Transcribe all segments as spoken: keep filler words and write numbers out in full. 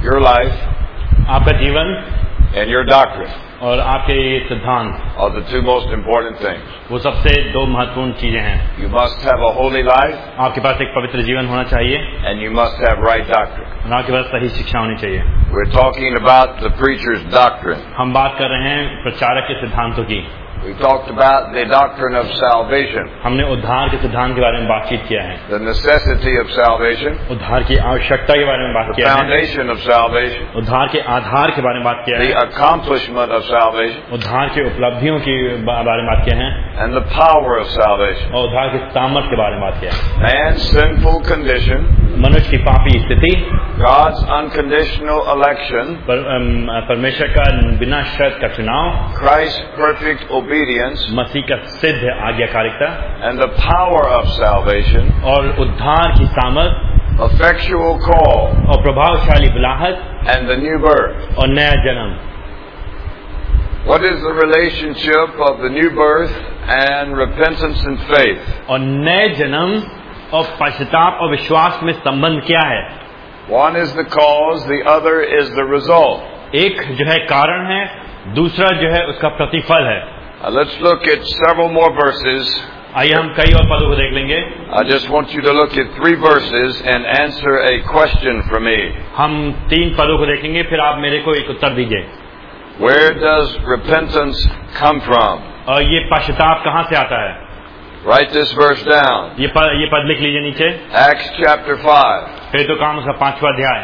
your life, आपका जीवन and your doctrine और आपके सिद्धांत are the two most important things. वो सबसे दो महत्वपूर्ण चीजें हैं. You must have a holy life, आपके पास एक पवित्र जीवन होना चाहिए and you must have right doctrine. और आपके पास सही शिक्षा होनी चाहिए. We're talking about the preacher's doctrine. हम बात कर रहे हैं प्रचारक के सिद्धांतों की. We talked about the doctrine of salvation, हमने उद्धार के सिद्धांत के बारे में बातचीत किया है. the necessity of salvation, उद्धार की आवश्यकता के बारे में बात the किया है. foundation of salvation, उद्धार के आधार के बारे में बात किया the है. accomplishment of salvation, उद्धार की उपलब्धियों के बारे में बात किया है and the power of salvation. और उद्धार की सामर्थ के बारे में बात किया है. Man's sinful condition, मनुष्य की पापी स्थिति, God's unconditional election, पर, अम, परमेश्वर का बिना शर्त का चुनाव, Christ's perfect obedience, मसीह का सिद्ध आज्ञाकारिता and the power of salvation, और उद्धार की सामर्थ effectual call, और प्रभावशाली बुलाहट and the new birth. और नया जन्म. What is the relationship of the new birth and repentance and faith? और नए जन्म और पश्चाताप और विश्वास में संबंध क्या है? One is the cause, the other is the result. एक जो है कारण है, दूसरा जो है उसका प्रतिफल है. Uh, let's look at several more verses. आइए हम कई और पदों को देख लेंगे. I just want you to look at three verses and answer a question for me. हम तीन पदों को देखेंगे, फिर आप मेरे को एक उत्तर दीजिए. Where does repentance come from? और ये पश्चाताप कहाँ से आता है? Write this verse down. ये पद, ये पद लिख लीजिए नीचे. Acts chapter five. फिर तो काम उसका पांचवा अध्याय.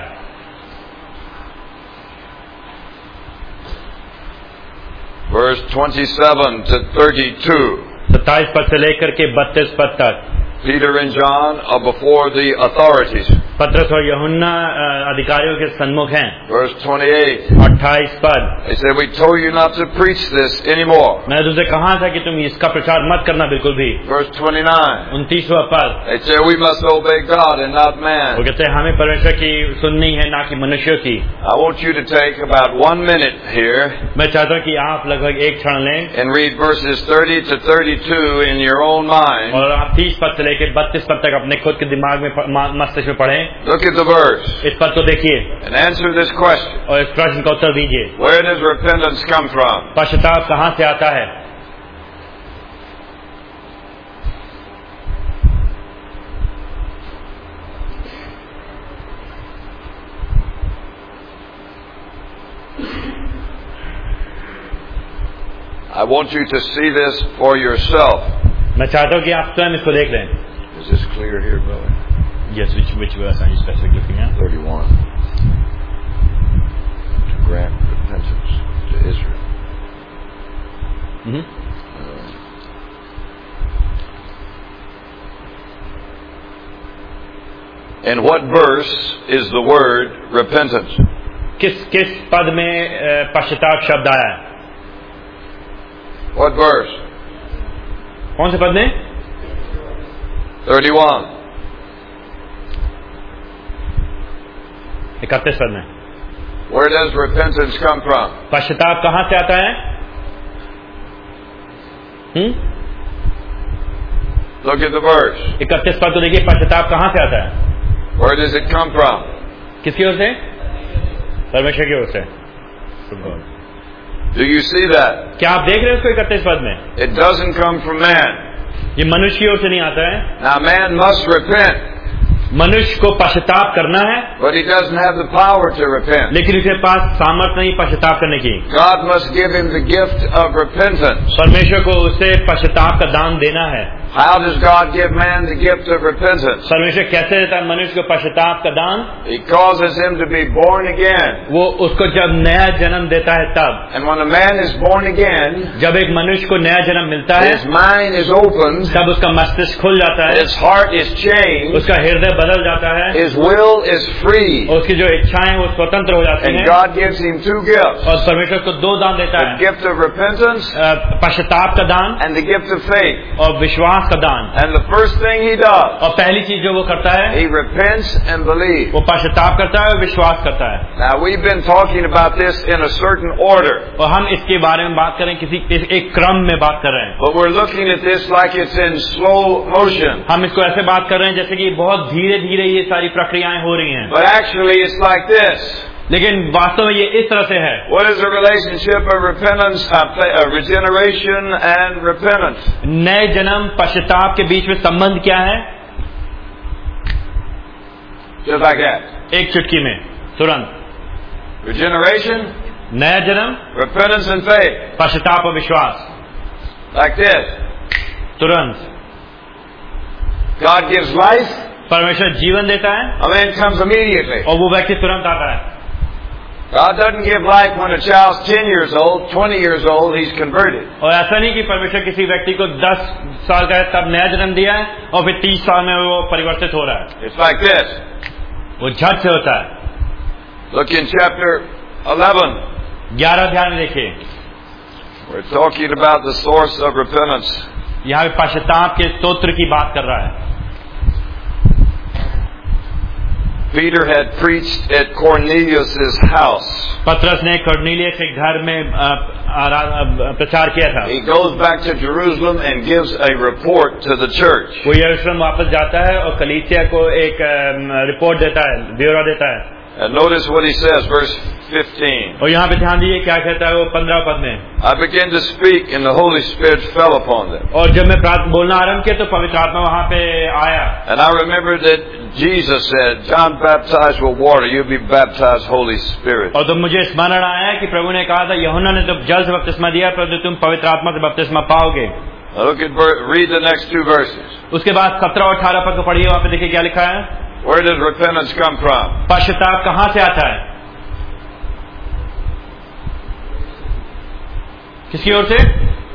Verse twenty-seven to thirty-two. सत्ताईस पद से लेकर के बत्तीस पद तक. Peter and John are before the authorities. पत्रस और यूहन्ना अधिकारियों के सन्मुख हैं. Verse twenty-eight. अट्ठाईस पद. They said, we told you not to preach this anymore. मैंने तुमसे कहा था कि तुम इसका प्रचार मत करना बिल्कुल भी. Verse twenty-nine. उनतीसवां पद. They said, we must obey God and not man. वो कहते हैं हमें परमेश्वर की सुननी है, ना कि मनुष्यों की. I want you to take about one minute here मैं चाहता हूँ कि आप लगभग एक क्षण लें and read verses thirty to thirty-two in your own mind. और आप तीस पद से लेकर बत्तीस पद तक अपने खुद के दिमाग में मस्तिष्क में पढ़ें. Look at the verse इस पद को देखिए and answer this question. और इस प्रश्न का उत्तर दीजिए. Where does repentance come from? पश्चाताप कहाँ से आता है? I want you to see this for yourself. मैं चाहता हूँ कि आप स्वयं इसको देख लें. Is this clear here, brother? Yes, which which verse are you specifically looking at? thirty-one. To grant repentance to Israel. Mm-hmm. Uh, in what verse is the word repentance? किस किस पद में पश्चाताप शब्द आया है? What verse? कौन से पद में? thirty-one. इकतीस पद में. Where does repentance come from? पश्चाताप कहाँ से आता है? हम्म? Look at the verse. इकतीस पद को देखिए. पश्चाताप कहाँ से आता है? Where does it come from? किसकी ओर से? परमेश्वर की ओर से. Do you see that? क्या आप देख रहे हैं उसको इकतीस पद में? It doesn't come from man. ये मनुष्य की ओर से नहीं आता है. Now man must repent. मनुष्य को पश्चाताप करना है, but he doesn't have the power to repent. लेकिन उसके पास सामर्थ नहीं पश्चाताप करने की. God must give him the gift of repentance. परमेश्वर को उसे पश्चाताप का दान देना है. How does God give man the gift of repentance? परमेश्वर कैसे देता है मनुष्य को पश्चाताप का दान? He causes him to be born again. वो उसको जब नया जन्म देता है तब. And when a man is born again, जब एक मनुष्य को नया जन्म मिलता है, his mind is opened. तब उसका मस्तिष्क खुल जाता है. His heart is changed. उसका हृदय बदल जाता है. His will is free. उसकी जो इच्छाएं वो स्वतंत्र हो जाती हैं. And God gives him two gifts. और परमेश्वर को दो दान देता The है. gift of repentance पश्चाताप का दान and the gift of faith. और विश्वास का दान. And the first thing he does, और पहली चीज जो वो करता है, he repents and believes. वो पश्चाताप करता है और विश्वास करता है. Now we've been talking about this in a certain order. और हम इसके बारे में बात करें किसी एक क्रम में बात कर रहे हैं. But we're looking at this like it's in slow motion. हम इसको ऐसे बात कर रहे हैं जैसे कि बहुत धीरे धीरे ये सारी प्रक्रियाएं हो रही हैं. But actually it's like this. लेकिन वास्तव में ये इस तरह से है। What is the relationship of repentance, uh, regeneration and repentance? नए जन्म पश्चाताप के बीच में संबंध क्या है? Just like that. एक चुटकी में, तुरंत। Regeneration, नया जन्म, repentance and faith. पश्चाताप और विश्वास। Like this. तुरंत। God gives life. परमेश्वर जीवन देता है। A man comes immediately. और वो व्यक्ति तुरंत आता है। God doesn't give life when a child's ten years old, twenty years old, he's converted. और ऐसा नहीं कि परमेश्वर किसी व्यक्ति को दस साल का है तब नया जन्म दिया है और फिर तीस साल में वो परिवर्तित हो रहा है। It's like this. वो झट से होता है। Look in chapter eleven. ग्यारह अध्याय में देखिए। We're talking about the source of repentance. यहाँ पे पश्चाताप के स्तोत्र की बात कर रहा है। Peter had preached at Cornelius' house. पतरस ने कर्नेलियस के घर में प्रचार किया था। He goes back to Jerusalem and gives a report to the church. वो यरूशलेम वापस जाता है और कलीसिया को एक रिपोर्ट देता है, ब्यौरा देता है। And notice what he says, verse fifteen. और यहाँ पे ध्यान दीजिए क्या कहता है वो पंद्रह पद में। I began to speak and the Holy Spirit fell upon them. और जब मैं प्रार्थना बोलना आरंभ किया तो पवित्र आत्मा वहाँ पे आया। And I remember that Jesus said, John baptized with water, you'll be baptized Holy Spirit. और तो मुझे स्मरण आया कि प्रभु ने कहा था यूहन्ना ने तो जल से बपतिस्मा दिया परंतु तुम पवित्र आत्मा से बपतिस्मा पाओगे। Now look at read the next two verses. उसके बाद सत्रह और अठारह पद को पढ़िए, वहाँ पे देखिए क्या लिखा है। Where does repentance come from? पश्चाताप कहाँ से आता है? किसकी ओर से?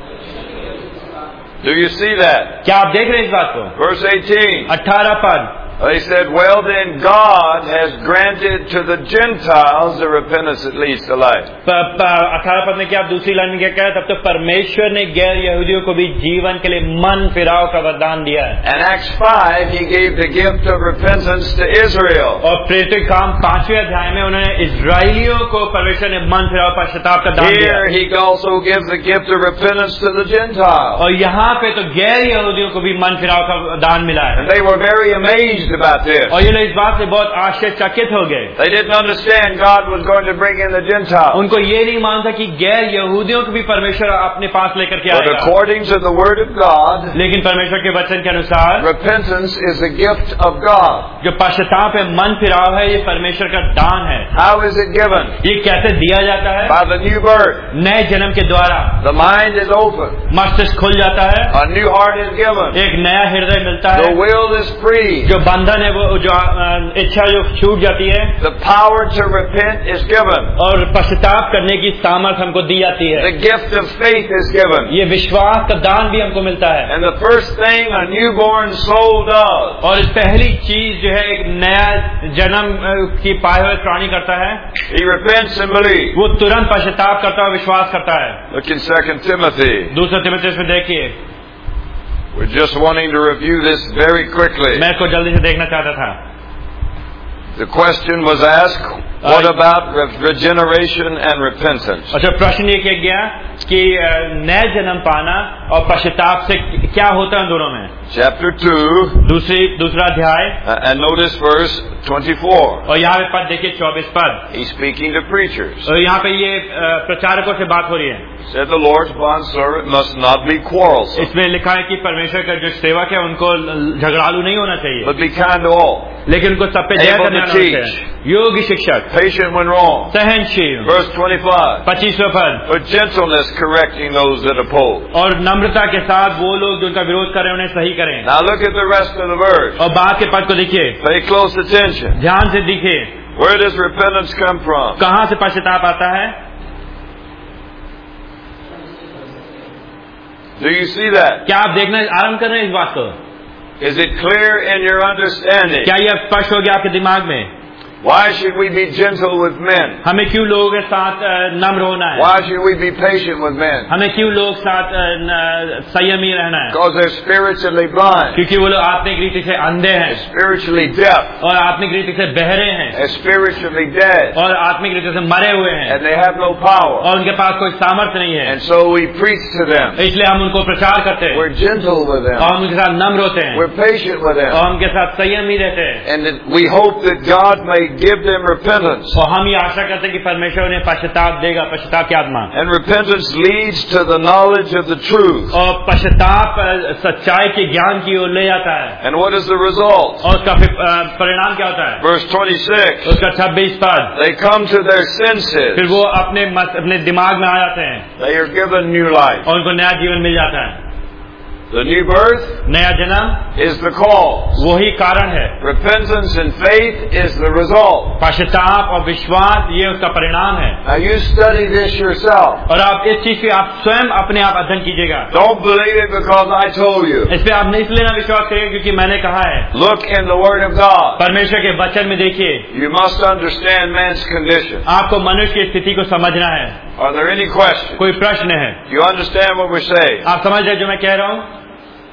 Do you see that? क्या आप देख रहे हैं इस बात को? Verse eighteen. अठारह पद। They said, well then God has granted to the Gentiles the repentance that leads to life. अठारह पद में क्या दूसरी लाइन में क्या कहा है? तब तो परमेश्वर ने गैर यहूदियों को भी जीवन के लिए मन फिराव का वरदान दिया है। And Acts five, he gave the gift of repentance to Israel. और प्रेरित काम पांचवें अध्याय में उन्होंने इजराइलियों को परमेश्वर ने मन फिराव पश्चाताप का दान दिया। Here he also gives the gift of repentance to the Gentiles. और यहाँ पे तो गैर यहूदियों को भी मन फिराव का दान मिला है। And they were very amazed about this. और ये लोग इस बात से बहुत आश्चर्यचकित हो गए। They didn't understand God was going to bring in the Gentiles. उनको ये नहीं मालूम था कि गैर यहूदियों को भी परमेश्वर अपने पास लेकर के But आएगा। according to the word of God, लेकिन परमेश्वर के वचन के अनुसार repentance is a gift of God. जो पश्चाताप है, मन फिराव है, ये परमेश्वर का दान है। How is it given? ये कैसे दिया जाता है? By the new birth. नए जन्म के द्वारा। The mind is open. मस्तिष्क खुल जाता है। A new heart is given. एक नया हृदय मिलता है। The will is free. जो बंधन है वो जो इच्छा जो छूट जाती है। The power to repent is given. और पश्चाताप करने की सामर्थ्य हमको दी जाती है। The gift of faith is given. ये विश्वास का दान भी हमको मिलता है। And the first thing a newborn soul does. और पहली चीज जो है एक नया जन्म की पाए हुए प्राणी करता है। He repents and believes. वो तुरंत पश्चाताप करता है, विश्वास करता है। Look in Second Timothy. दूसरा तिमुथियुस में देखिए। We're just wanting to review this very quickly. मैं इसको जल्दी से देखना चाहता था। The question was asked, what about regeneration and repentance? अच्छा, प्रश्न ये किया गया कि नया जन्म पाना और पश्चाताप से क्या होता है दोनों में? Chapter two. दूसरी दूसरा अध्याय। And notice verse twenty-four. और यहाँ पे पद देखिए चौबीस पद। He's speaking to preachers. और यहाँ पे ये प्रचारकों से बात हो रही है। Said the Lord's bondservant must not be quarrelsome. इसमें लिखा है कि परमेश्वर का जो सेवक है उनको झगड़ालू नहीं होना चाहिए, But be kind to all. लेकिन उनको सब पे दया Able करने to वाला होना teach. चाहिए, योग्य शिक्षक, Patient when wrong. सहनशील। Verse twenty-five. पच्चीसवें पद। With gentleness correcting those that oppose. और नम्रता के साथ वो लोग जो उनका विरोध करें उन्हें सही करें। Now look at the rest of the verse. और बाद के पद को देखिए, Pay close attention. ध्यान से देखिए। Where does repentance come from? कहाँ से पश्चाताप आता है? Do you see that? क्या आप देखना आरंभ कर रहे हैं इस बात को? Is it clear in your understanding? क्या यह स्पष्ट हो गया आपके दिमाग में? Why should we be gentle with men? हमें क्यों लोगों के साथ नम्र होना है? Why should we be patient with men? हमें क्यों लोग साथ संयमी रहना है? Because they're spiritually blind. क्योंकि वो लोग आत्मिक रीति से अंधे हैं, Spiritually deaf. और आत्मिक रीति से बहरे हैं, They're spiritually dead. और आत्मिक रीति से मरे हुए हैं, And they have no power. और उनके पास कोई सामर्थ्य नहीं है। And so we preach to them. इसलिए हम उनको प्रचार करते हैं, We're gentle with them. और हम उनके साथ नम्र होते हैं, We're patient with और them. उनके साथ संयमी रहते हैं। And that we hope that God may give them repentance. और हम ये आशा करते हैं कि परमेश्वर उन्हें पश्चाताप देगा, पश्चाताप की आत्मा। And repentance leads to the knowledge of the truth. और पश्चाताप सच्चाई के ज्ञान की ओर ले जाता है। And what is the result? और उसका परिणाम क्या होता है? Verse twenty-six. उसका छब्बीस पद, They come to their senses. फिर वो अपने अपने दिमाग में आ जाते हैं They are given new life. और उनको नया जीवन मिल जाता है। The new birth नया जन्म is the cause. वही कारण है। Repentance and faith is the result. पश्चाताप और विश्वास ये उसका परिणाम है। Now you study this yourself. और आप इस चीज पे आप स्वयं अपने आप अध्ययन कीजिएगा। Don't believe it because I told you. इस पे आप नहीं इसलिए ना विश्वास करिएगा क्योंकि मैंने कहा है। Look in the Word of God. परमेश्वर के वचन में देखिए। You must understand man's condition. आपको मनुष्य की स्थिति को समझना है। Are there any questions? कोई प्रश्न है? You understand what we're saying? आप समझ रहे जो मैं कह रहा हूँ?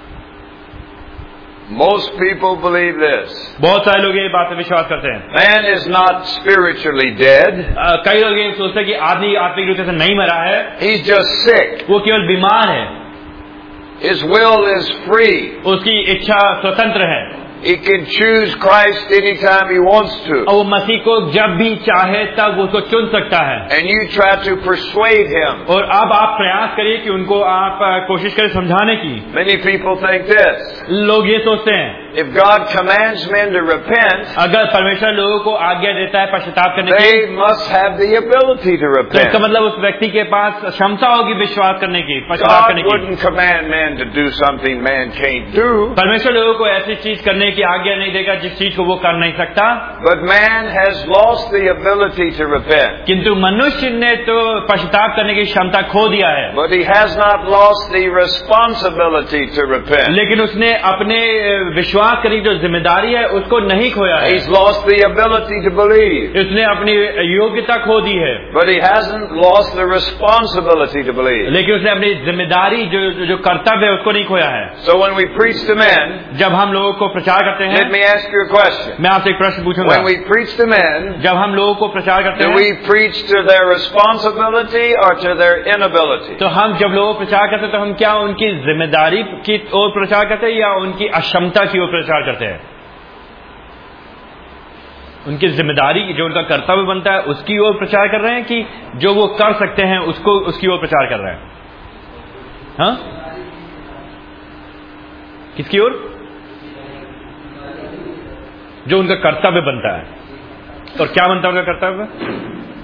Most people believe this. बहुत सारे लोग ये बात पे विश्वास करते हैं। Man is not spiritually dead. कई लोग ये सोचते हैं कि आदमी आत्मिक रूप से नहीं मरा है, He's just sick. वो केवल बीमार है। His will is free. उसकी इच्छा स्वतंत्र है। He can choose Christ anytime he wants to. और वो मसीह को जब भी चाहे तब वो उसको चुन सकता है। And you try to persuade him. और अब आप प्रयास करिए कि उनको आप कोशिश करें समझाने की। Many people think this. लोग ये सोचते हैं If God commands men to repent, अगर परमेश्वर लोगों को आज्ञा देता है पश्चाताप करने की, they must have the ability to तो इसका repent. मतलब उस व्यक्ति के पास क्षमता होगी विश्वास करने की, पश्चाताप God करने की। wouldn't command man to do something man can't do. परमेश्वर लोगों को ऐसी चीज करने की आज्ञा नहीं देगा जिस चीज को वो कर नहीं सकता। But man has lost the ability to repent. किंतु मनुष्य ने तो पश्चाताप करने की क्षमता खो दिया है, But he has not lost the responsibility to repent. लेकिन उसने अपने विश्वास करने की जो जिम्मेदारी है उसको नहीं खोया है। He's lost the ability to believe. उसने अपनी योग्यता खो दी है, But he hasn't lost the responsibility to believe. लेकिन उसने अपनी जिम्मेदारी जो जो कर्तव्य है उसको नहीं खोया है। So when we preach to men, जब हम लोगों को प्रचार करते हैं, let me ask you a question. मैं आपसे एक प्रश्न पूछूंगा। When we preach to men, जब हम लोगों को प्रचार करते do हैं, we preach to their responsibility or to their inability? तो हम जब लोगों को प्रचार करते हैं तो हम क्या उनकी जिम्मेदारी की ओर प्रचार करते हैं या उनकी अक्षमता की ओर प्रचार करते हैं? उनकी जिम्मेदारी जो उनका कर्तव्य बनता है उसकी ओर प्रचार कर रहे हैं कि जो वो कर सकते हैं उसको उसकी ओर प्रचार कर रहे हैं? हाँ, किसकी ओर? जो उनका कर्तव्य बनता है। और क्या बनता है उनका कर्तव्य?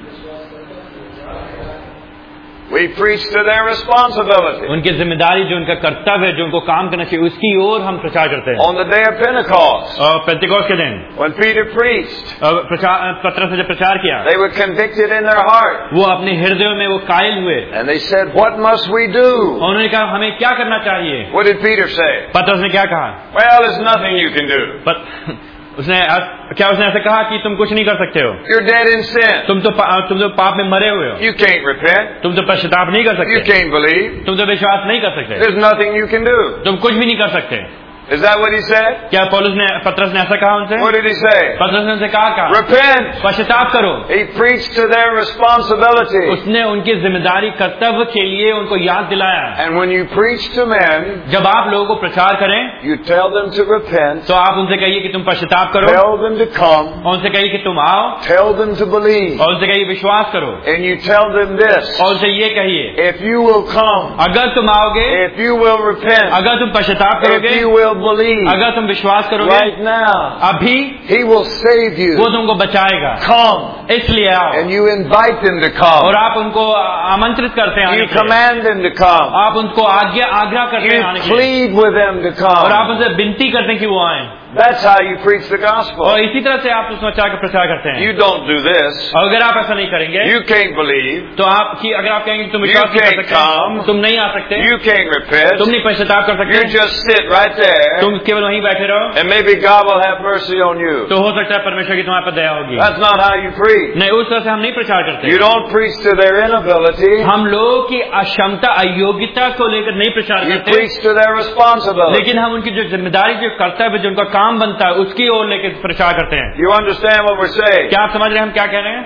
We preach to their responsibility. उनकी जिम्मेदारी जो उनका कर्तव्य है जो उनको काम करना चाहिए उसकी ओर हम प्रचार करते हैं। On the day of Pentecost, और पेंतिकोस्त के दिन when Peter preached, पत्रस ने जब प्रचार किया, they were convicted in their heart. वो अपने हृदयों में वो कायल हुए And they said, what must we do? और उन्होंने कहा हमें क्या करना चाहिए? What did Peter say? पत्रस ने क्या कहा? Well, there's nothing you can do. पत, उसने क्या उसने ऐसे कहा कि तुम कुछ नहीं कर सकते हो, You're dead in sin. तुम तो तुम तो पाप में मरे हुए हो, You can't repent. तुम तो पश्चाताप नहीं कर You सकते, can't believe. तुम तो विश्वास नहीं कर सकते, There's nothing you can do. तुम कुछ भी नहीं कर सकते। Is that what he said? क्या पौलुस ने पत्रस ने ऐसा कहा उनसे? What did he say? पत्रस ने उनसे कहा कहा Repent. पश्चाताप करो। He preached to their responsibility. उसने उनकी जिम्मेदारी कर्तव्य के लिए उनको याद दिलाया। And when you preach to men, जब आप लोगों को प्रचार करें you tell them to repent. तो आप उनसे कहिए कि तुम पश्चाताप करो, Tell them to come. और उनसे कहिए कि तुम आओ, Tell them to believe. और उनसे कहिए विश्वास करो, And you tell them this. और उनसे ये कहिए If you will come, अगर तुम आओगे, if you will repent, अगर तुम पश्चाताप if करोगे, you will believe, अगर तुम विश्वास करोगे right now, अभी, He will save you. वो तुमको बचाएगा। Come. इसलिए आओ, And you invite them to come. और आप उनको आमंत्रित करते हैं आने You के लिए। command them to come. आप उनको आज्ञा आग्रह करते हैं आने You के लिए, plead with them to और आप come. उनसे विनती करते हैं कि वो आए। That's how you preach the gospel. और इसी तरह से आप सुसमाचार का प्रचार करते हैं। You don't do this. और अगर आप ऐसा नहीं करेंगे You can't believe. तो आप कि अगर आप कहेंगे कि तुम You विश्वास नहीं कर can't सकते, come. तुम नहीं आ सकते, You can't repent. तुम नहीं पश्चाताप कर You सकते, just sit right there, तुम केवल वहीं बैठे रहो, and maybe God will have mercy on you. तो हो सकता है परमेश्वर की तुम्हारे पर दया होगी। That's not how you preach. नहीं, उस तरह से हम नहीं प्रचार करते। You don't preach to their inability. हम लोगों की अक्षमता अयोग्यता को लेकर नहीं प्रचार You करते, preach to their responsibility. लेकिन हम उनकी जो जिम्मेदारी जो कर्तव्य जो उनका काम बनता है उसकी ओर लेकर प्रचार करते हैं। You understand what we're saying? क्या आप समझ रहे हैं हम क्या कह रहे हैं?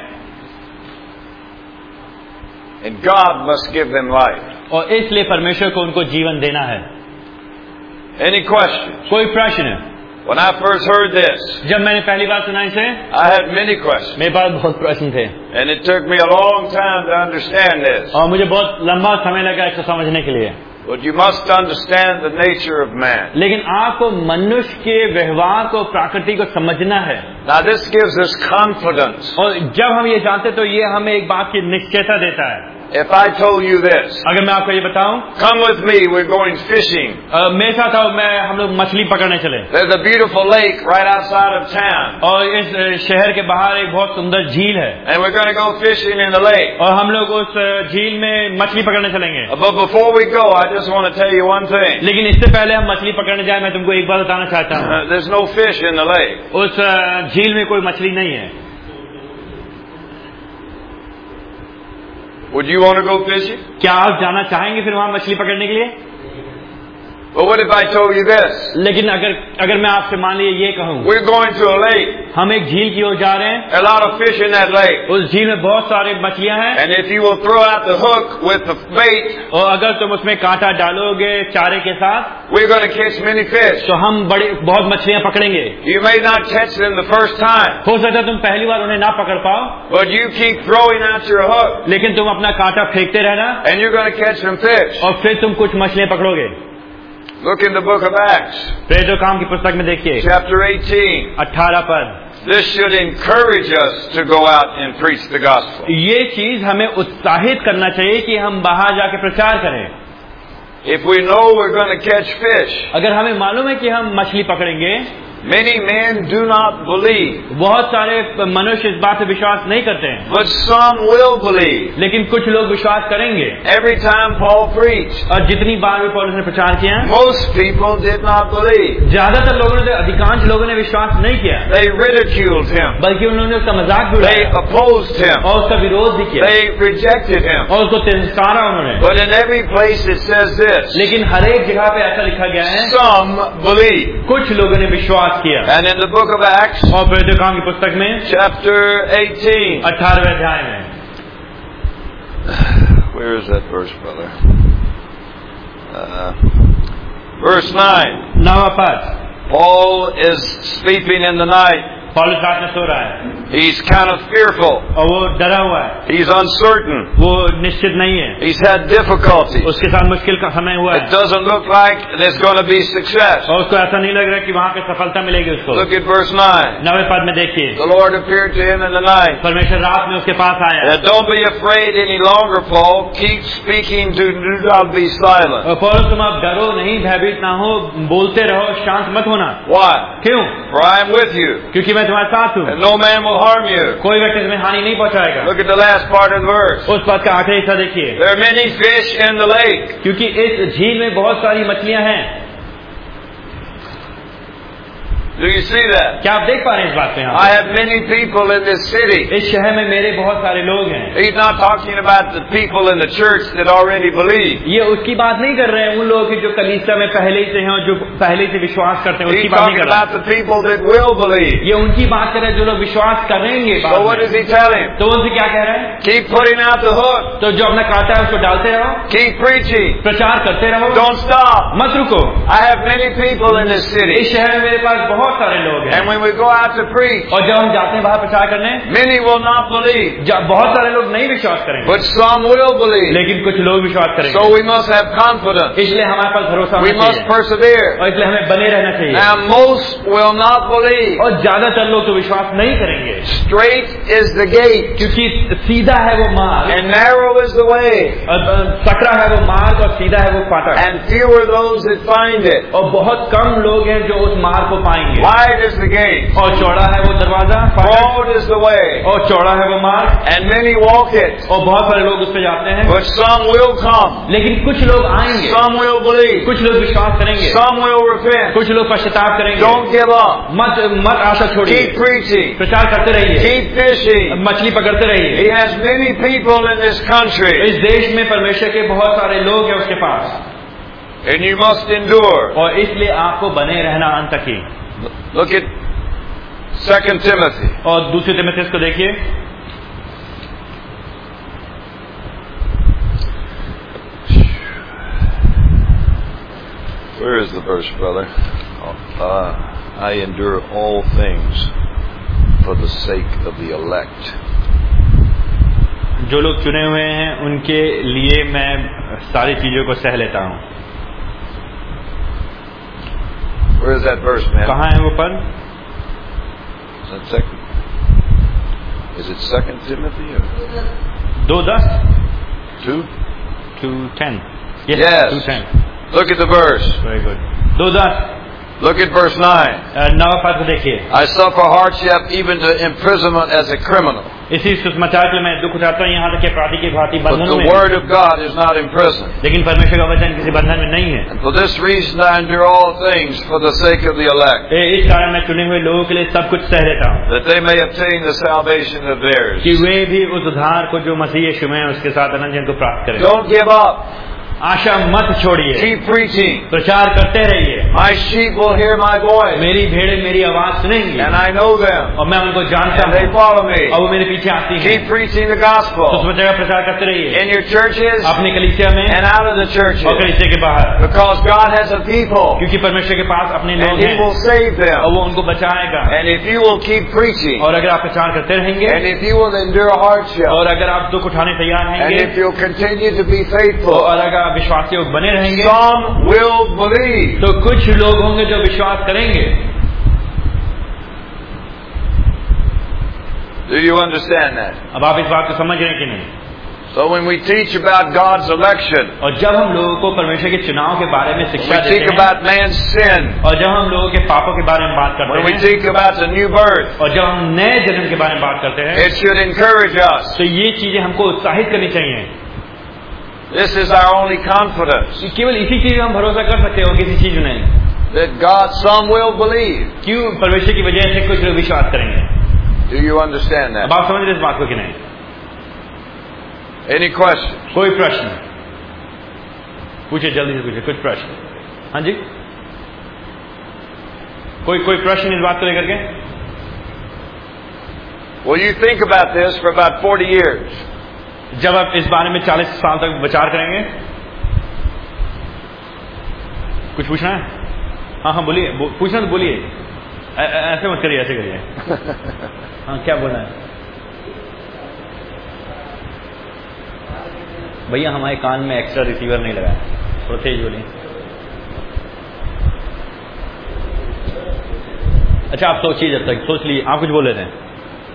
And God must give them life. और इसलिए परमेश्वर को उनको जीवन देना है। Any questions? कोई प्रश्न? When I first heard this, जब मैंने पहली बार सुना इसे, I had many questions. मेरे पास बहुत प्रश्न थे And it took me a long time to understand this. और मुझे बहुत लंबा समय लगा इसको समझने के लिए. But you must understand the nature of man. लेकिन आपको मनुष्य के व्यवहार को, प्रकृति को समझना है. Now this gives us confidence. और जब हम ये जानते तो ये हमें एक बात की निश्चयता देता है. If I told you this, अगर मैं आपको ये बताऊं, come with me, we're going fishing. अ, मेरे साथ आओ, मैं हम लोग मछली पकड़ने चले. There's a beautiful lake right outside of town. और इस अ, शहर के बाहर एक बहुत सुंदर झील है. And we're going to go fishing in the lake. और हम लोग उस अ, झील में मछली पकड़ने चलेंगे. But before we go, I just want to tell you one thing. लेकिन इससे पहले हम मछली पकड़ने जाए, मैं तुमको एक बात बताना चाहता हूँ. Uh, there's no fish in the lake. उस अ, झील में कोई मछली नहीं है. Would you want to go fishing? क्या आप जाना चाहेंगे फिर वहां मछली पकड़ने के लिए? But what if I told you this? लेकिन अगर अगर मैं आपसे मान लीजिए ये कहूँ, We're going to a lake. हम एक झील की ओर जा रहे हैं. A lot of fish in that lake. उस झील में बहुत सारे मछलियां हैं. And if you will throw out the hook with the bait, और अगर तुम उसमें कांटा डालोगे चारे के साथ, we're going to catch many fish. तो हम बड़े बहुत मछलियां पकड़ेंगे. You may not catch them the first time, हो सकता है तुम पहली बार उन्हें ना पकड़ पाओ, but you keep throwing out your hook, लेकिन तुम अपना कांटा फेंकते रहना and you're going to catch some fish. और फिर तुम कुछ मछलियां पकड़ोगे. Look in the book of Acts, प्रेरितों काम की पुस्तक में देखिए, chapter eighteen. अठारह पद. This should encourage us to go out and preach the gospel. ये चीज हमें उत्साहित करना चाहिए कि हम बाहर जाके प्रचार करें. If we know we're going to catch fish, अगर हमें मालूम है कि हम मछली पकड़ेंगे, many men do not believe, बहुत सारे मनुष्य इस बात पे विश्वास नहीं करते हैं, but some will believe. लेकिन कुछ लोग विश्वास करेंगे. Every time Paul preached, और जितनी बार भी पौलुस ने प्रचार किया, most people did not believe. ज्यादातर लोगों ने, अधिकांश लोगों ने विश्वास नहीं किया, They ridiculed him. बल्कि उन्होंने उसका मजाक भी They उड़ाया opposed him. और उसका विरोध भी किया They rejected him. और उसको तिरस्कारा उन्होंने. But in every place it says this, लेकिन हर एक जगह पे ऐसा लिखा गया है, some believe. कुछ लोगों ने विश्वास किया. And in the book of Acts, और प्रेरितों काम की पुस्तक में chapter eighteen, अठारहवें अध्याय में, where is that verse, brother? Uh, verse nine. नौवां पद. Paul is sleeping in the night. पौलुस रात में सो रहा है He's kind of fearful. और वो डरा हुआ है, He's uncertain. वो निश्चित नहीं है, He's had difficulties. उसके साथ मुश्किल का समय हुआ It है doesn't look like there's going to be success. और उसको ऐसा नहीं लग रहा कि वहाँ पे सफलता मिलेगी उसको. Look at verse nine. नवे पद में देखिए, The Lord appeared to him in the night. परमेश्वर रात में उसके पास आया. And don't be afraid any longer, Paul. Keep speaking. Do not be silent. और पौलुस तुम अब डरो नहीं, भयभीत ना हो, बोलते रहो, शांत मत होना. Why? क्यों? For I am with you, क्योंकि मैं तुम्हारे साथ हूँ, and no man will harm you. कोई व्यक्ति तुम्हें हानि नहीं पहुँचाएगा. Look at the last part of the verse. उस पद का आखिरी हिस्सा देखिए, There are many fish in the lake. क्योंकि इस झील में बहुत सारी मछलियां हैं. Do you see that? क्या आप देख पा रहे हैं इस बात पे? यहाँ I have many people in this city. इस शहर में मेरे बहुत सारे लोग हैं. He's not talking about the people in the church that already believe. ये उसकी बात नहीं कर रहे हैं, उन लोगों की जो कलीसिया में पहले से हैं और जो पहले से विश्वास करते हैं, उसकी He's बात नहीं talking कर रहा. about the people that will believe. ये उनकी बात कर रहे हैं जो लोग विश्वास करेंगे. So what does he tell him? तो उनसे क्या कह रहे हैं? Keep putting out the hook. तो जो अपना कांटा है उसको डालते रहो, Keep preaching. प्रचार करते रहो, Don't stop. मत रुको. I have many people in this city. इस शहर में मेरे पास बहुत सारे लोग हैं And when we go out to preach, और जब हम जाते हैं बाहर प्रचार करने, many will not believe, जब बहुत सारे लोग नहीं विश्वास करेंगे, but some will believe. लेकिन कुछ लोग विश्वास करेंगे. So we must have confidence. इसलिए हमारे पास भरोसा We होना must चाहिए persevere. और इसलिए हमें बने रहना चाहिए. Now most will not believe. और ज्यादातर लोग तो विश्वास नहीं करेंगे, Straight is the gate, क्योंकि सीधा है वो मार्ग and narrow is the way, और सकरा है वो मार्ग और सीधा है वो फाटक, and few are those that find it. और बहुत कम लोग हैं जो उस मार्ग को पाएंगे. Wide is the gate, और चौड़ा है वो दरवाजा, फाटक, broad is the way, और चौड़ा है वो मार्ग, and many walk it. और बहुत सारे लोग उस पे जाते हैं. But some will come, लेकिन कुछ लोग आएंगे, some will believe, कुछ लोग विश्वास करेंगे, some will repent. कुछ लोग पश्चाताप करेंगे. Don't give up. मत मत आशा छोड़िए, Keep preaching. प्रचार करते रहिए, Keep fishing. मछली पकड़ते रहिए. He has many people in this country, इस देश में परमेश्वर के बहुत सारे लोग हैं उसके पास, and you must endure. और इसलिए आपको बने रहना अंत तक ही. Look at Second Timothy. और दूसरे तिमुथियुस को देखिए, Where is the verse, brother? Uh, I endure all things for the sake of the elect. जो लोग चुने हुए हैं उनके लिए मैं सारी चीजों को सह लेता हूँ. Where is that verse, man? कहाँ है वो पद? Is that second? Is it Second Timothy or दो दस? two? Two ten. Yes. Yes. Two ten. Look at the verse. Very good. दो दस. Look at verse nine. नौ पद देखिए. I suffer hardship even to imprisonment as a criminal. इसी सुसमाचार के लिए मैं दुख उठाता हूँ यहाँ तक कि अपराधी की भांति But बंधनों the में. word of God is not in prison. लेकिन परमेश्वर का वचन किसी बंधन में नहीं है. And for this reason I endure all things for the sake of the elect, इस कारण मैं चुने हुए लोगों के लिए सब कुछ सह लेता हूँ that they may obtain the salvation of theirs. कि वे भी उस उद्धार को जो मसीह यीशु में उसके साथ अनंत जीवन को प्राप्त करें. Don't give up. आशा मत छोड़िए. Keep preaching. प्रचार करते रहिए. My sheep will hear my voice, मेरी भेड़ें मेरी आवाज सुनेंगी and I know them, और मैं उनको जानता and they हूँ follow me. और वो मेरे पीछे आती हैं. Keep preaching the gospel तो सुसमाचार का प्रचार करते रहिए in your churches अपनी कलीसिया में and out of the churches, और कलीसिया के बाहर, because God has a people, क्योंकि परमेश्वर के पास अपने लोग and He हैं will save और them. वो उनको बचाएगा. And if you will keep preaching, और अगर आप प्रचार करते रहेंगे and if you will endure hardship, और अगर आप दुख उठाने तैयार and रहेंगे if you'll continue to be faithful, और अगर आप विश्वासी योग बने रहेंगे some will believe. तो कुछ लोग होंगे जो विश्वास करेंगे. Do you understand that? अब आप इस बात को समझ रहे हैं कि नहीं? So when we teach about God's election, और जब हम लोगों को परमेश्वर के चुनाव के बारे में when शिक्षा we देते think हैं about man's sin, और जब हम लोगों के पापों के बारे में बात when करते we हैं think about the new birth, और जब हम नए जन्म के बारे में बात करते हैं it should encourage us. तो ये चीजें हमको उत्साहित करनी चाहिए. This is our only confidence, केवल इसी चीज में हम भरोसा कर सकते हैं और किसी चीज में नहीं. that God, some will believe. क्यों? परमेश्वर की वजह से कुछ लोग विश्वास करेंगे. Do you understand अब that? आप समझ रहे इस बात को कि नहीं? Any questions? कोई प्रश्न पूछे, जल्दी से पूछे. कुछ प्रश्न? हाँ जी, कोई कोई प्रश्न इस बात को लेकर के? Well, you think about this for about forty years. जब आप इस बारे में चालीस साल तक विचार करेंगे. कुछ पूछना है? हाँ हाँ बोलिए. बो, पूछना तो बोलिए. ऐसे मत करिए, ऐसे करिए. हाँ, क्या बोलना है भैया? हमारे कान में एक्स्ट्रा रिसीवर नहीं लगा है, थोड़ा तेज बोलिए. अच्छा, आप सोचिए, जब तक सोच लीजिए. आप कुछ बोल रहे थे.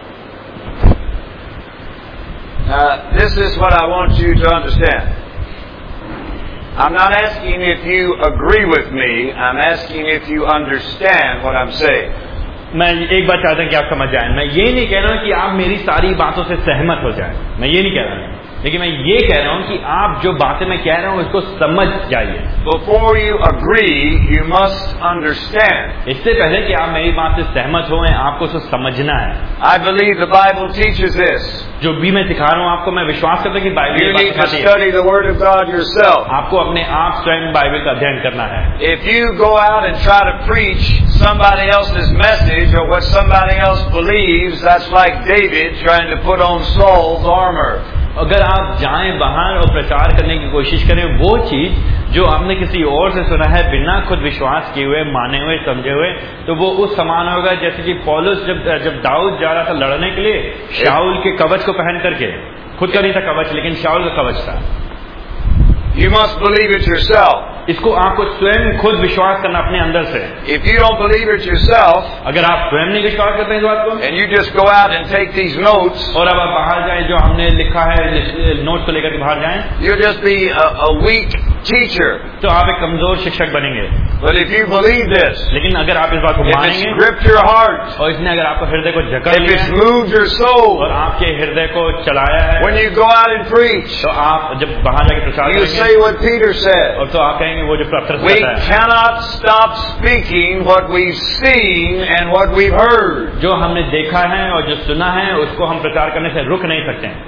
Uh, this is what I want you to understand. I'm not asking if you agree with me. I'm asking if you understand what I'm saying. मैं एक बात चाहता हूं कि आप समझ जाएं. मैं ये नहीं कह रहा हूं कि आप मेरी सारी बातों से सहमत हो जाएं. मैं ये नहीं कह रहा हूं, लेकिन मैं ये कह रहा हूं कि आप जो बातें मैं कह रहा हूं उसको समझ जाइए. Before you agree, you must understand. इससे पहले कि आप मेरी बात से सहमत हो, आपको उसको समझना है. I believe the Bible teaches this. जो भी मैं सिखा रहा हूं आपको, मैं विश्वास करता हूं कि बाइबल You बात need to सिखाती है. study the Word of God yourself. आपको अपने आप स्वयं बाइबल का अध्ययन करना है. If you go out and try to preach somebody else's message or what somebody else believes, that's like David trying to put on Saul's armor. अगर आप जाएं बाहर और प्रचार करने की कोशिश करें वो चीज जो आपने किसी और से सुना है, बिना खुद विश्वास किए हुए, माने हुए, समझे हुए, तो वो उस समान होगा जैसे कि पौलुस जब जब दाऊद जा रहा था लड़ने के लिए, शाऊल के कवच को पहन करके. खुद का नहीं था कवच, लेकिन शाऊल का कवच था. You must believe it yourself. इसको आपको स्वयं खुद विश्वास करना अपने अंदर से. If you don't believe it yourself, अगर आप स्वयं नहीं विश्वास करते हैं इस बात को, and you just go out and take these notes, और अब आप बाहर जाएं, जो हमने लिखा है नोट को लेकर के बाहर जाएं, you'll just be a, a weak teacher. तो आप एक कमजोर शिक्षक बनेंगे. But if you believe this, लेकिन अगर आप इस बात को if it's मानेंगे gripped your heart, और इसने अगर आपको हृदय को जकड़ if लिया it's है moved your soul, और आपके हृदय को चलाया है, when you go out and preach, तो आप जब बाहर जाके प्रचार you करेंगे say what Peter said. और तो आप कहेंगे वो जो पत्रस We कहता है, cannot stop speaking what we've seen and what we've heard. जो हमने देखा है और जो सुना है उसको हम प्रचार करने से रुक नहीं सकते हैं.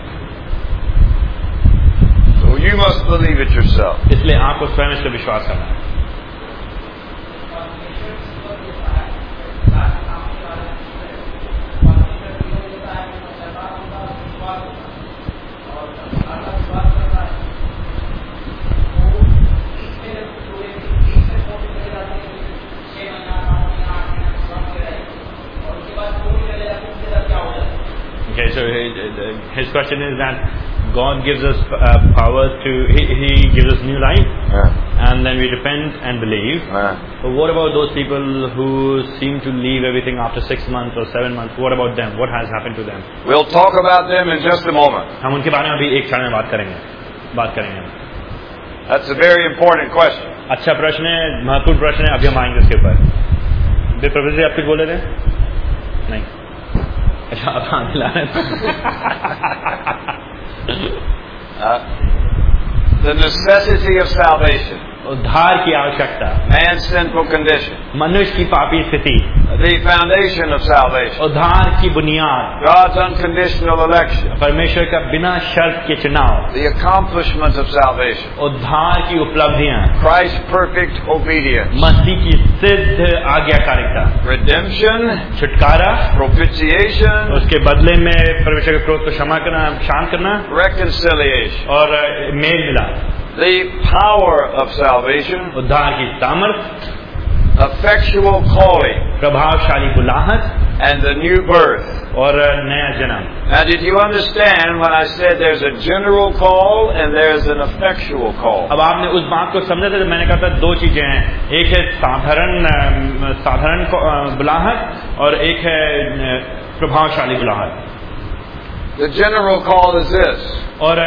So you must believe it yourself. इसलिए आपको स्वयं इस पर विश्वास करना है. his question is that God gives us uh, power to, he, he gives us new life, Yeah. and then we repent and believe. Yeah. But what about those people who seem to leave everything after six months or seven months? What about them? What has happened to them? We'll talk about them in just a moment. हम उनके बारे में अभी एक क्षण में बात करेंगे बात करेंगे That's a very important question. अच्छा प्रश्न है, महत्वपूर्ण प्रश्न है. अभी हम आएंगे उसके ऊपर. प्रभु जी आप कुछ बोले थे? नहीं. अच्छा अब हाँ दिला रहे Uh, the necessity of salvation. उद्धार की आवश्यकता. Man's sinful condition. मनुष्य की पापी स्थिति. The foundation of salvation. उद्धार की बुनियाद. God's unconditional election. परमेश्वर का बिना शर्त के चुनाव. The accomplishment of salvation. उद्धार की उपलब्धियां. Christ's perfect obedience. मसीह की सिद्ध आज्ञाकारिता. Redemption. छुटकारा. Propitiation. उसके बदले में परमेश्वर के क्रोध को क्षमा करना, शांत करना. Reconciliation. और मेल मिला. The power of salvation. उद्धार की सामर्थ. Effectual calling. प्रभावशाली बुलाहट. And the new birth. और नया जन्म. Now, did you understand when I said there's a general call and there's an effectual call? अब आपने उस बात को समझा था. मैंने कहा था दो चीजें हैं. एक है साधारण साधारण बुलाहट और एक है प्रभावशाली बुलाहट. The general call is this. और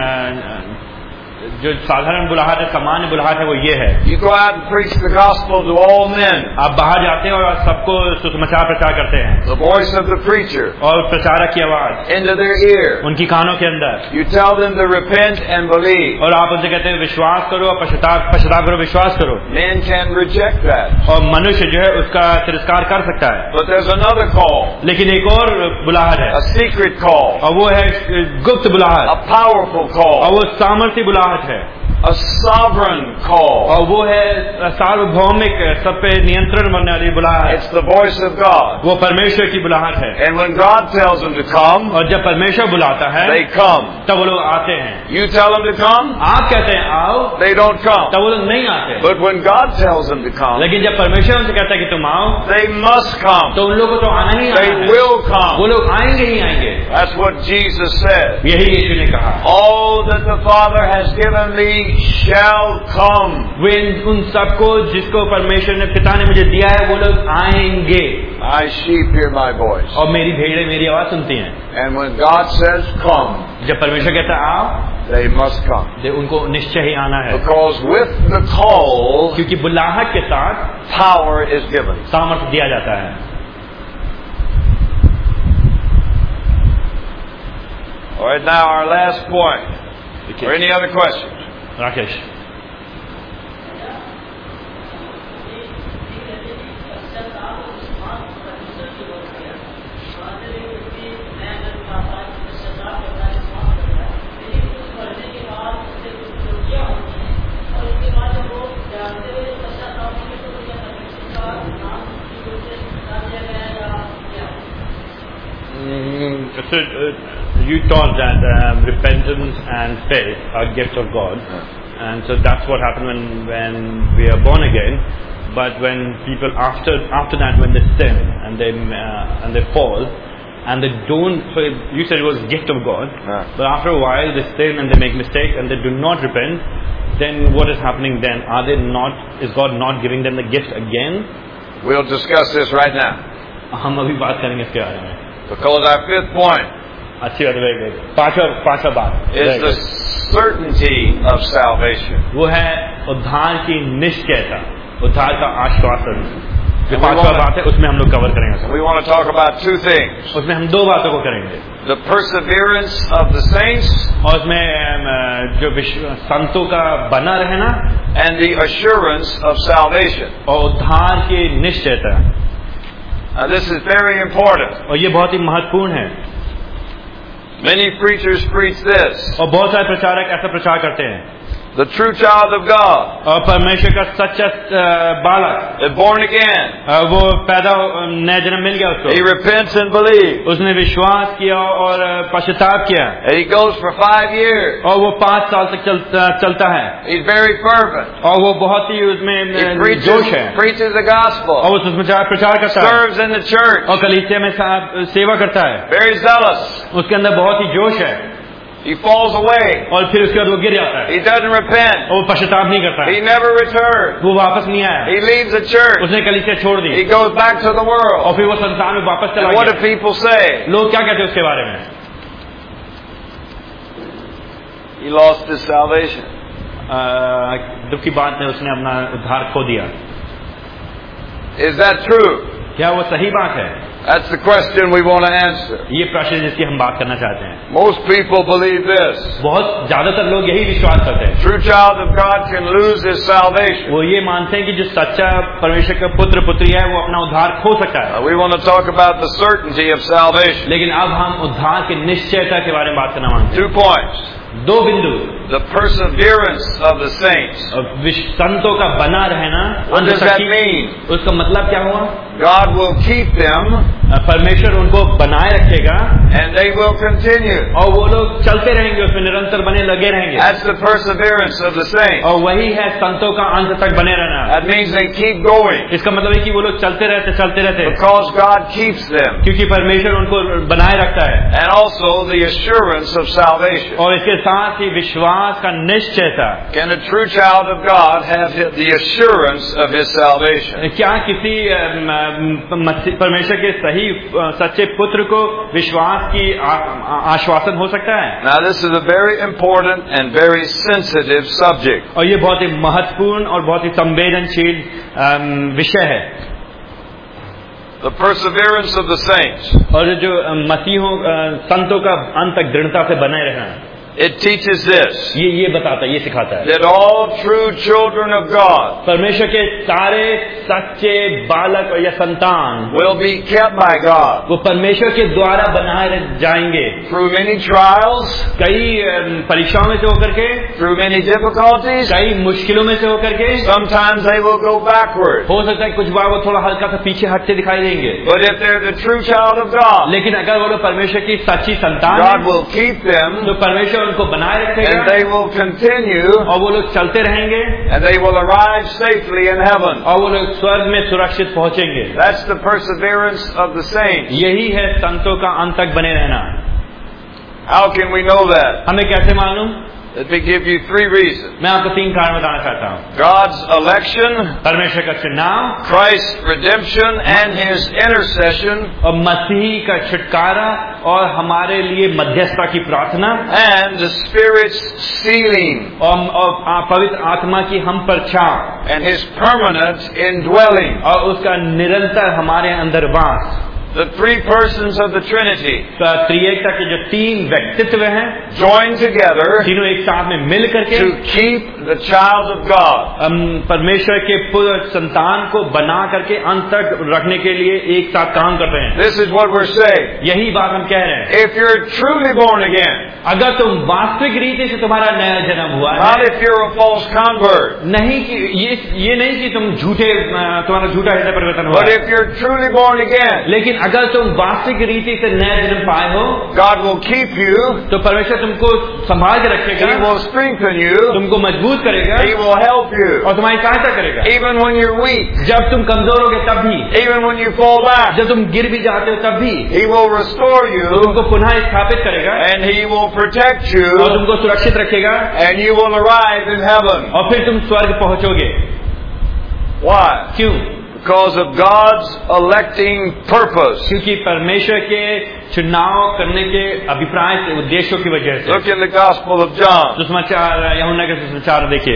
जो साधारण बुलाहट है, सामान्य बुलाहट है, वो ये है. You go out and preach the gospel to all men. आप बाहर जाते हैं और सबको सुसमाचार प्रचार करते हैं. The voice of the preacher. और प्रचारक की आवाज. Into their ear. उनकी कानों के अंदर. You tell them to repent and believe. और आप उनसे कहते हैं विश्वास करो और पश्चाताप पश्चाताप करो, विश्वास करो. Men can reject that. और मनुष्य जो है उसका तिरस्कार कर सकता है. But there's another call. लेकिन एक और बुलाहट है. A secret call. और वो है गुप्त बुलाहट. A powerful call. और वो सामर्थ्य बुलाहट है. A sovereign call. और वो है सार्वभौमिक, सब पे नियंत्रण करने वाली बुलाहट. It's the voice of God. वो परमेश्वर की बुलाहट है. And when God tells them to come, और जब परमेश्वर बुलाता है, they come. तब वो लोग आते हैं. You tell them to come, आप कहते हैं आओ, they don't come. तब वो लोग नहीं आते. But when God tells them to come, लेकिन जब परमेश्वर उनसे कहता है कि तुम आओ, they must come. तो उन लोगों को तो आना ही आना They है. will come. वो लोग आएंगे ही आएंगे. That's what Jesus said. यही यीशु ने कहा. All that the Father has given me shall come. वे उन सबको जिसको परमेश्वर ने पिता ने मुझे दिया है वो लोग आएंगे. My sheep hear my voice. और मेरी भेड़ें मेरी आवाज सुनती हैं. And when God says come, जब परमेश्वर कहता है आओ, they must come. दे उनको निश्चय ही आना है. Because with the call, क्योंकि बुलाहट के साथ power is given. सामर्थ्य दिया जाता है. All right, now our last point. Okay. Or any other questions? Rakesh. So uh, you taught that um, repentance and faith are gifts of God, and so that's what happened when when we are born again. But when people after after that, when they sin and they uh, and they fall, and they don't, so you said it was a gift of God, yeah. But after a while they sin and they make mistakes and they do not repent. Then what is happening then? Are they not? Is God not giving them the gift again? We'll discuss this right now. हम अभी बात करेंगे इसके बारे में. Because our fifth point अच्छी बात है. पांचवा पांचवा बात is the certainty of salvation. वो है उद्धार की निश्चयता, उद्धार का आश्वासन. जो पांचवा बात है उसमें हम लोग कवर करेंगे. We want to talk about two things. उसमें हम दो बातों को करेंगे. The perseverance of the saints, और उसमें जो संतों का बना रहना, and the assurance of salvation. और उद्धार की निश्चयता. Now this is very important. और ये बहुत ही महत्वपूर्ण है. Many preachers preach this. और बहुत सारे प्रचारक ऐसा प्रचार करते हैं. the true child of God, और परमेश्वर का सच्चा बालक, is born again. वो पैदा नया जन्म मिल गया उसको, He repents and believes. उसने विश्वास किया और पश्चाताप किया, And he goes for five years. और वो पांच साल तक चलता चलता है, He's very fervent. और वो बहुत ही He उसमें preaches, जोश है, preaches the gospel. और वो उसमें प्रचार करता है, Serves in the church. और कलीसिया में सेवा करता है, Very zealous. उसके अंदर बहुत ही जोश है, He falls away. और फिर उसके बाद वो गिर जाता है, He doesn't repent. और वो पश्चाताप नहीं करता He है, never returns. वो वापस नहीं आया, He leaves the church. उसने कलीसिया छोड़ दी, He goes back to the world. और फिर वो संसार में वापस चला And what do गया। people say? लोग क्या कहते हैं उसके बारे में? He lost his salvation. दुख की बात है, उसने अपना उद्धार खो दिया। Is that true? क्या वो सही बात है? That's the question we want to answer. ये प्रश्न जिसकी हम बात करना चाहते हैं। Most people believe this. बहुत ज्यादातर लोग यही विश्वास करते हैं, True child of God can lose his salvation. वो ये मानते हैं कि जो सच्चा परमेश्वर का पुत्र पुत्री है वो अपना उद्धार खो सकता है। Uh, we want to talk about the certainty of salvation. लेकिन अब हम उद्धार की निश्चयता के बारे में बात करना मांगते Two points. हैं। दो बिंदु, The perseverance of the saints. संतों का बना रहना, What does that mean? उसका मतलब क्या हुआ? God will keep them परमेश्वर उनको बनाए रखेगा, and they will continue. और वो लोग चलते रहेंगे, उसमें निरंतर बने लगे रहेंगे, That's the perseverance of the saints. और वही है संतों का अंत तक बने रहना। That means they keep going इसका मतलब है कि वो लोग चलते रहते चलते रहते because God keeps them. क्योंकि परमेश्वर उनको बनाए रखता है, And also the assurance of salvation. और इसके साथ ही विश्वास का निश्चयता। Can a true child of God have the assurance of his salvation? क्या किसी अम, अम, मसीह- परमेश्वर के सही अ, सच्चे पुत्र को विश्वास की आ- आ- आश्वासन हो सकता है? Now this is a very important and very sensitive subject. और ये बहुत ही महत्वपूर्ण और बहुत ही संवेदनशील अम, विषय है। The perseverance of the saints. और जो अम, मसीहों अ, संतों का अंत तक दृढ़ता से बने रहना, It teaches this, ये ये बताता है, ये सिखाता है that all true children of God परमेश्वर के सारे सच्चे बालक या संतान will be kept by God वो परमेश्वर के द्वारा बनाए रह जाएंगे, through many trials, कई अम, परीक्षाओं में से होकर के, through many difficulties. कई मुश्किलों में से होकर के। Sometimes they will go backward. हो सकता है कुछ बार वो थोड़ा हल्का सा पीछे हटते दिखाई देंगे, But if they're the true child of God, लेकिन अगर वो लोग परमेश्वर की सच्ची संतान God हैं, will keep them तो परमेश्वर उनको बनाए and रखेगा, they will continue और वो लोग चलते रहेंगे, and they will arrive safely in heaven. और वो लोग स्वर्ग में सुरक्षित पहुंचेंगे। That's the perseverance of the saints. यही है संतों का अंत तक बने रहना। How can we know that? हमें कैसे मालूम? Let me give you three reasons. मैं आपको तीन कारण बताना चाहता हूँ। God's election, परमेश्वर का चुनाव, Christ's redemption and His intercession, और मसीह का छुटकारा और हमारे लिए मध्यस्थता की प्रार्थना, and the Spirit's sealing और, और पवित्र आत्मा की हम पर छाप, and His permanent indwelling. और उसका निरंतर हमारे अंदर वास। The three persons of the Trinity त्रिएकता के जो तीन व्यक्तित्व हैं, joined together तीनों एक साथ में मिल करके to keep the child of God. हम परमेश्वर के पुत्र संतान को बना करके अंत तक रखने के लिए एक साथ काम कर रहे हैं। This is what we're saying. यही बात हम कह रहे हैं। If you're truly born again, अगर तुम वास्तविक रीति से तुम्हारा नया जन्म हुआ not है, if you're a false convert, नहीं कि ये ये नहीं कि तुम झूठे तुम्हारा झूठा हृदय परिवर्तन हुआ but है, if you're truly born again, लेकिन अगर तुम वास्तविक रीति से नया जन्म पाए हो, God will keep you, तो परमेश्वर तुमको संभाल के रखेगा, He will strengthen you, तुमको मजबूत करेगा, He will help you, और तुम्हारी सहायता करेगा। even when you're weak, जब तुम कमजोर होगे तब भी, even when you fall back, जब तुम गिर भी जाते हो तब भी, He will restore you, तुमको पुनः स्थापित करेगा, and He will protect और you, तुमको सुरक्षित रखेगा, and you will arrive in heaven. और फिर तुम स्वर्ग पहुंचोगे। Why? क्यों? Because of God's electing purpose. क्योंकि परमेश्वर के चुनाव करने के अभिप्राय से, उद्देश्यों की वजह से। Look in the Gospel of John. सुसमाचार यूहन्ना के सुसमाचार देखिए,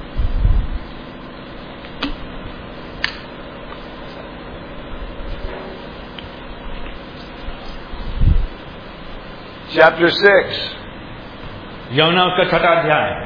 Chapter six. यूहन्ना उसका छठा अध्याय,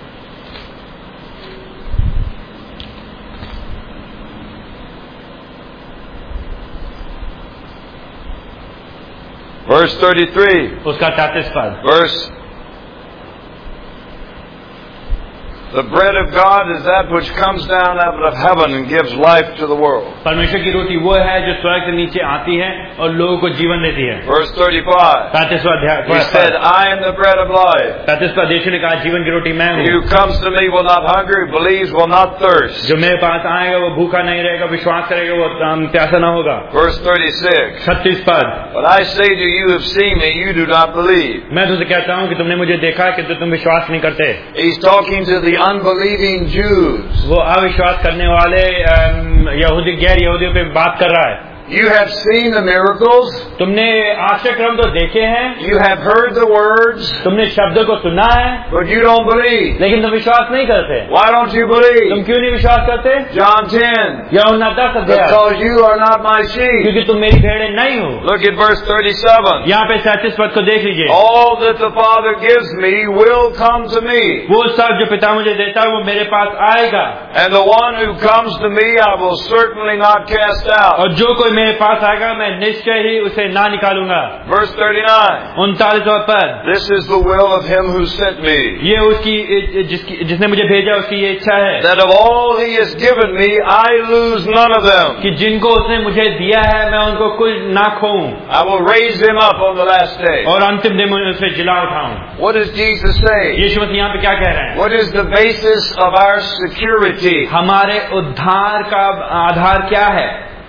Verse thirty-three. उसका तैंतीस पद। Verse The bread of God is that which comes down out of heaven and gives life to the world. परमेश्वर की रोटी वो है जो स्वर्ग से नीचे आती है और लोगों को जीवन देती है. Verse thirty-five. पैंतीसवां अध्याय. He said, "I am the bread of life. पैंतीसवां यीशु ने कहा जीवन की रोटी मैं हूँ. He who comes to me will not hunger, believes will not thirst." जो मेरे पास आएगा वो भूखा नहीं रहेगा, विश्वास करेगा वो प्यासा न होगा. Verse thirty-six. छत्तीस पद. But I say to you, you have seen me, you do not believe. मैं तुझसे कहता हूँ कि तुमने मुझे देखा किंतु तुम विश्वास नहीं करते. He's talking to the unbelieving Jews. वो अविश्वास करने वाले यहूदी गैर यहूदियों पे बात कर रहा है. You have seen the miracles. तुमने आश्चर्यक्रम तो देखे हैं. You have heard the words. तुमने शब्दों को सुना है. But you don't believe. लेकिन तुम विश्वास नहीं करते. Why don't you believe? तुम क्यों नहीं विश्वास करते? John ten. यूहन्ना दस अध्याय. Because you are not my sheep. क्योंकि तुम मेरी भेड़ें नहीं हो. Look at verse thirty-seven. यहाँ पे सैंतीस पद को देख लीजिए. All that the Father gives me will come to me. वो सब जो पिता मुझे देता है वो मेरे पास आएगा. And the one who comes to me I will certainly not cast out. और जो कोई मेरे पास आएगा मैं निश्चय ही उसे ना निकालूंगा. Verse thirty-nine. उनतालीसवां पद. This is the will of him who sent me. ये उसकी जिसकी जिसने मुझे भेजा उसकी ये इच्छा है. That of all he has given me I lose none of them. कि जिनको उसने मुझे दिया है मैं उनको कुछ ना खोऊं. I will raise him up on the last day. और अंतिम दिन में उसे जिला उठाऊं. What does Jesus say? यीशु मसीह यहाँ पे क्या कह रहे हैं? What is the basis of our security? हमारे उद्धार का आधार क्या है?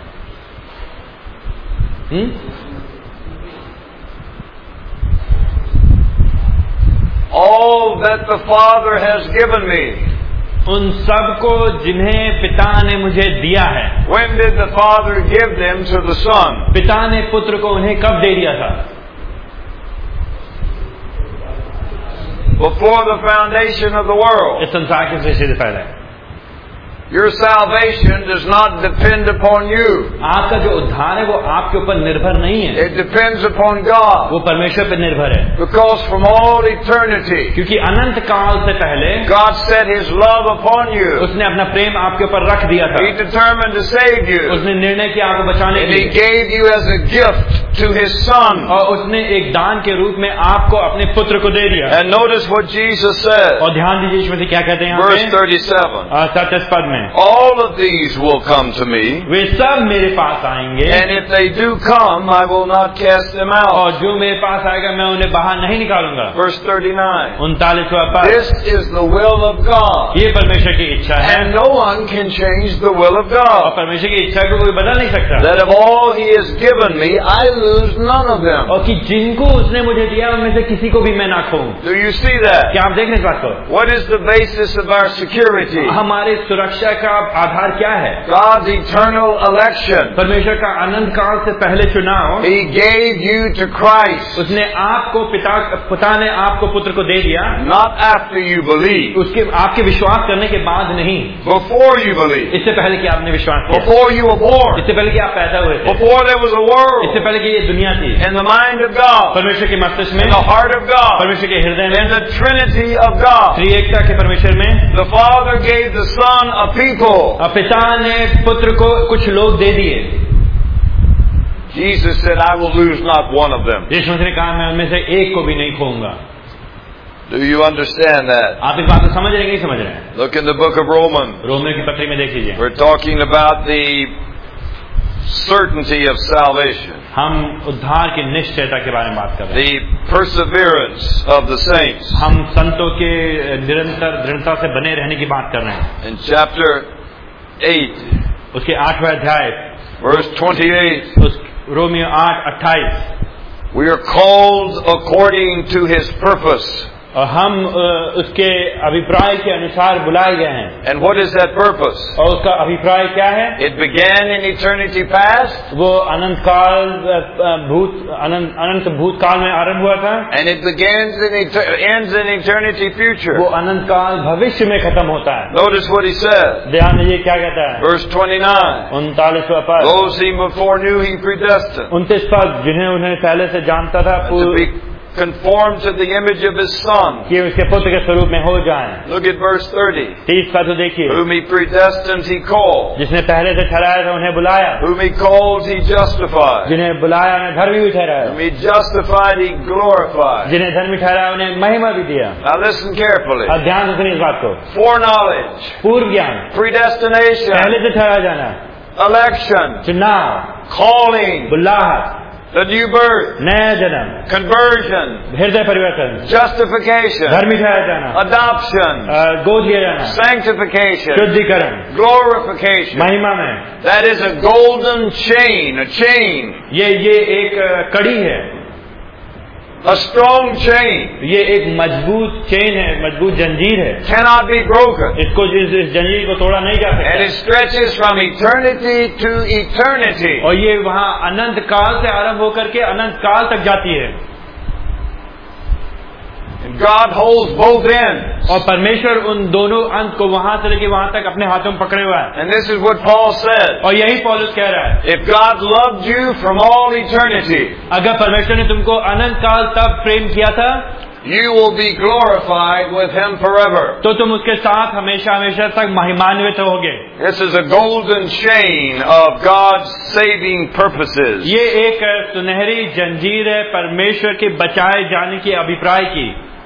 Hmm? All that the Father has given me. उन सब को जिन्हें पिता ने मुझे दिया है. When did the Father give them to the Son? पिता ने पुत्र को उन्हें कब दे दिया था? Before the foundation of the world. इस संसार के सृष्टि से पहले. Your salvation does not depend upon you. आपका जो उद्धार है वो आपके ऊपर निर्भर नहीं है. It depends upon God. वो परमेश्वर पर निर्भर है. Because from all eternity, क्योंकि अनंत काल से पहले God set His love upon you. उसने अपना प्रेम आपके ऊपर रख दिया था. He determined to save you. उसने निर्णय किया आपको बचाने And के He लिए. gave you as a gift to His Son. और उसने एक दान के रूप में आपको अपने पुत्र को दे दिया. And notice what Jesus said. और ध्यान दीजिए इसमें से क्या कहते हैं यहाँ Verse पे? thirty-seven. सत्ताईस पद में. All of these will come to me. वे सब मेरे पास आएंगे. And if they do come, I will not cast them out. और जो मेरे पास आएगा मैं उन्हें बाहर नहीं निकालूंगा. Verse thirty-nine. उनतालीसवां पद. This is the will of God. ये परमेश्वर की इच्छा है. And no one can change the will of और God. परमेश्वर की इच्छा को कोई बदल नहीं सकता. That of all He has given me, I lose none of them. और कि जिनको उसने मुझे दिया उनमें से किसी को भी मैं ना खोऊं. Do you see that? क्या आप देख रहे हैं इस बात को? What is the basis of our security? हमारे सुरक्षा का आधार क्या है? God's eternal election. परमेश्वर का अनंत काल से पहले चुनाव. He gave you to Christ. उसने आपको पिता पिता ने आपको पुत्र को दे दिया. Not after you believe. उसके आपके विश्वास करने के बाद नहीं. Before you believe. इससे पहले कि आपने विश्वास किया. Before you were born. इससे पहले कि आप पैदा हुए थे. Before there was a world. इससे पहले कि ये दुनिया थी. In the mind of God. परमेश्वर के मस्तिष्क में. In the heart of God. परमेश्वर के हृदय में. In the Trinity of God. त्रिएकता के परमेश्वर में. The Father gave the Son a people. पिता ने पुत्र को कुछ लोग दे दिए. Jesus said, I will lose not one of them. यीशु ने कहा मैं उनमें से एक को भी नहीं खोऊंगा. Do you understand that? आप इस बात को समझ रहे हैं कि नहीं समझ रहे हैं? Look in the book of Romans. रोमियो की पत्री में देख लीजिए. We're talking about the certainty of salvation. हम उद्धार की निश्चयता के बारे में बात कर रहे हैं. The perseverance of the saints. हम संतों के निरंतर दृढ़ता से बने रहने की बात कर रहे हैं. In chapter eight. उसके आठवें अध्याय. Verse twenty-eight. उस रोमियो आठ अट्ठाईस. We are called according to His purpose. और हम उसके अभिप्राय के अनुसार बुलाए गए हैं. And what is that purpose? और उसका अभिप्राय क्या है? It began in eternity past. वो अनंत काल भूत अनंत अनंत भूतकाल में आरंभ हुआ था. And it begins in et- ends in eternity future. वो अनंत काल भविष्य में खत्म होता है. Notice what He said. ध्यान दीजिए क्या कहता है. Verse twenty-nine. उनतालीसवां पद. Those He before knew He predestined. उनतीस पद. जिन्हें उन्हें पहले से जानता था To be conformed to the image of his Son. कि उसके पुत्र के स्वरूप में हो जाएं। Look at verse thirty. तीस का तो देखिए, Whom he predestined, he called. जिसने पहले से ठहराया था उन्हें बुलाया, Whom he called, he justified. जिन्हें बुलाया उन्हें धर्मी भी ठहराया, Whom he justified, he glorified. जिन्हें धर्मी ठहराया उन्हें महिमा भी दिया। Now listen carefully. अब ध्यान से सुनिए इस बात को। Foreknowledge, पूर्व ज्ञान, predestination, पहले से ठहराया जाना, election, चुनाव, calling, बुलाहट, the new birth, नया जन्म, conversion, हृदय परिवर्तन, justification, धर्मी ठहराया जाना, adoption, गोद लिया जाना, sanctification, शुद्धिकरण, glorification. महिमा में। That is a golden chain, a chain, ये ये एक अ, कड़ी है, a strong chain, ये एक मजबूत चेन है, मजबूत जंजीर है, cannot be broken. इसको इस, इस जंजीर को तोड़ा नहीं जा And सकता, it stretches from eternity to eternity. और ये वहाँ अनंत काल से आरंभ होकर के अनंत काल तक जाती है। And God holds both ends. और परमेश्वर उन दोनों अंत को वहां से लेके वहां तक अपने हाथों में पकड़े हुआ है। And this is what Paul said. और यही पौलुस कह रहा है, If God loved you from all eternity, अगर परमेश्वर ने तुमको अनंत काल तब प्रेम किया था, you will be glorified with Him forever. तो तुम उसके साथ हमेशा हमेशा तक महिमान्वित होगे। This is a golden chain of God's saving purposes. ये एक सुनहरी जंजीर है परमेश्वर के बचाए जाने के अभिप्राय की।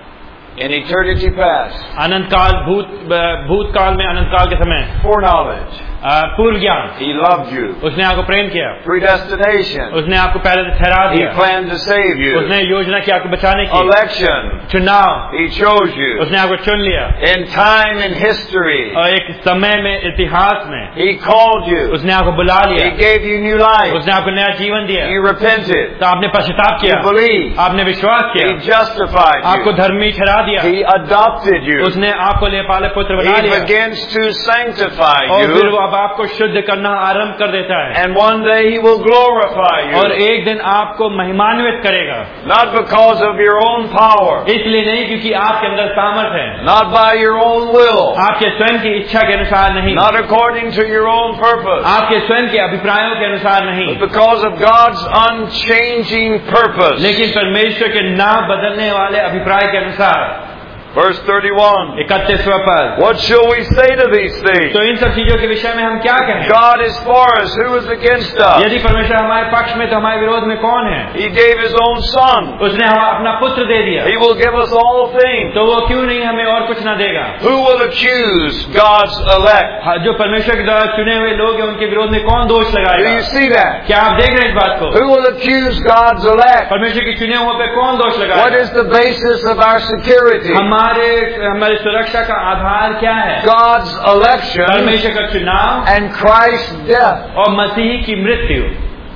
In eternity past, अनंत काल भूत भूतकाल में अनंत काल के समय foreknowledge, पूर्व ज्ञान, He loved you. उसने आपको प्रेम किया, Predestination, उसने आपको पहले से ठहरा He दिया, planned to save you. उसने योजना की आपको बचाने की, Election, चुनाव, He chose you. उसने आपको चुन लिया, In time and history, और एक समय में इतिहास में He called you. उसने आपको बुला He लिया, gave you new life. उसने आपको नया जीवन दिया, You repented. तो आपने पश्चाताप You किया, believed. आपने विश्वास He किया, justified आपको you. धर्मी ठहरा दिया, He adopted you. उसने आपको ले पाले पुत्र बना He लिया, begins to sanctify और फिर you. वो अब आपको शुद्ध करना आरंभ कर देता है, And one day He will glorify और you. एक दिन आपको महिमान्वित करेगा, Not because of your own power. इसलिए नहीं क्योंकि आपके अंदर सामर्थ है, Not by your own will. आपके स्वयं की इच्छा के अनुसार नहीं, Not according to your own purpose. आपके स्वयं के अभिप्रायों के अनुसार नहीं, But because of God's unchanging purpose. लेकिन परमेश्वर के ना बदलने वाले अभिप्राय के अनुसार। Verse thirty-one. इकतीसवां पद, What shall we say to these things? तो इन सब चीजों के विषय में हम क्या कहें? God is for us. Who is against us? यदि परमेश्वर हमारे पक्ष में तो हमारे विरोध में कौन है? He gave His own Son. उसने हम अपना पुत्र दे दिया, He will give us all things. तो वो क्यों नहीं हमें और कुछ न देगा? Who will accuse God's elect? हाँ, जो परमेश्वर के द्वारा चुने हुए लोग हैं उनके विरोध में कौन दोष Do लगाएगा? you see that? क्या आप देख रहे हैं इस बात को? Who will accuse God's elect? परमेश्वर के चुने हुए पे कौन दोष What लगाएगा? is the basis of our security? हमारे हमारी सुरक्षा का आधार क्या है? God's election परमेश्वर का चुनाव and Christ's death. और मसीह की मृत्यु।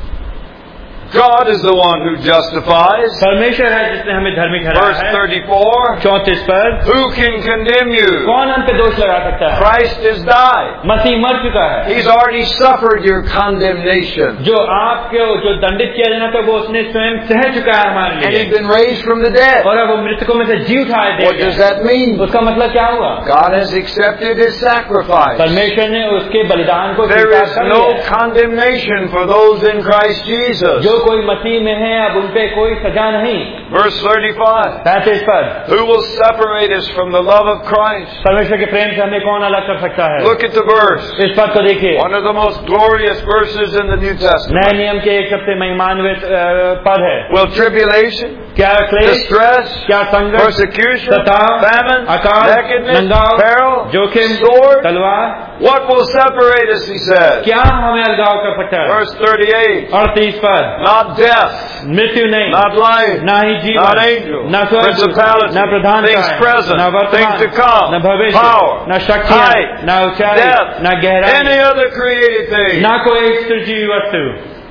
God is the one who justifies. परमेश्वर है जिसने हमें धर्मी ठहराया Verse है। thirty-four. चौंतीस पर, Who can condemn you? कौन हम पे दोष लगा सकता है? Christ has died. मसीह मर चुका है, He's already suffered your condemnation. जो आपके जो दंडित किया जाना था वो उसने स्वयं सह चुका है हमारे And लिए, He's been raised from the dead. और अब वो मृतकों में से जी उठाए दे What does गया। that mean? उसका मतलब क्या हुआ? God has accepted His sacrifice. परमेश्वर ने उसके बलिदान को There स्वीकार is कर no लिया। condemnation for those in Christ Jesus. जो कोई मसीह में है अब उन पे कोई सजा नहीं। Verse thirty-five. पैंतीस पर, Who will separate us from the love of Christ? परमेश्वर के प्रेम से हमें कौन अलग कर सकता है? Look at the verse. इस पद को देखिए, One of the most glorious verses in the New नए Testament. नियम के एक सबसे महिमान्वित अ, पद है। Will tribulation, क्या क्लेश, distress, क्या संघर्ष, persecution, सताव, famine, अकाल, nakedness, नंगाव, peril, जोखिम, sword? तलवार, What will separate us, he says. क्या हमें अलगाव कर सकता है? Verse thirty-eight. अड़तीस पद, Not death, मृत्यु नहीं, not life, ना ही not जीवन, angels, न स्वर्ग, principalities, न प्रधान, things present, न वर्तमान, things to come, न भविष्य, power, न शक्तियाँ, height, न ऊंचाई, depth, न गहराई, any other created thing. न कोई एक सृजी वस्तु।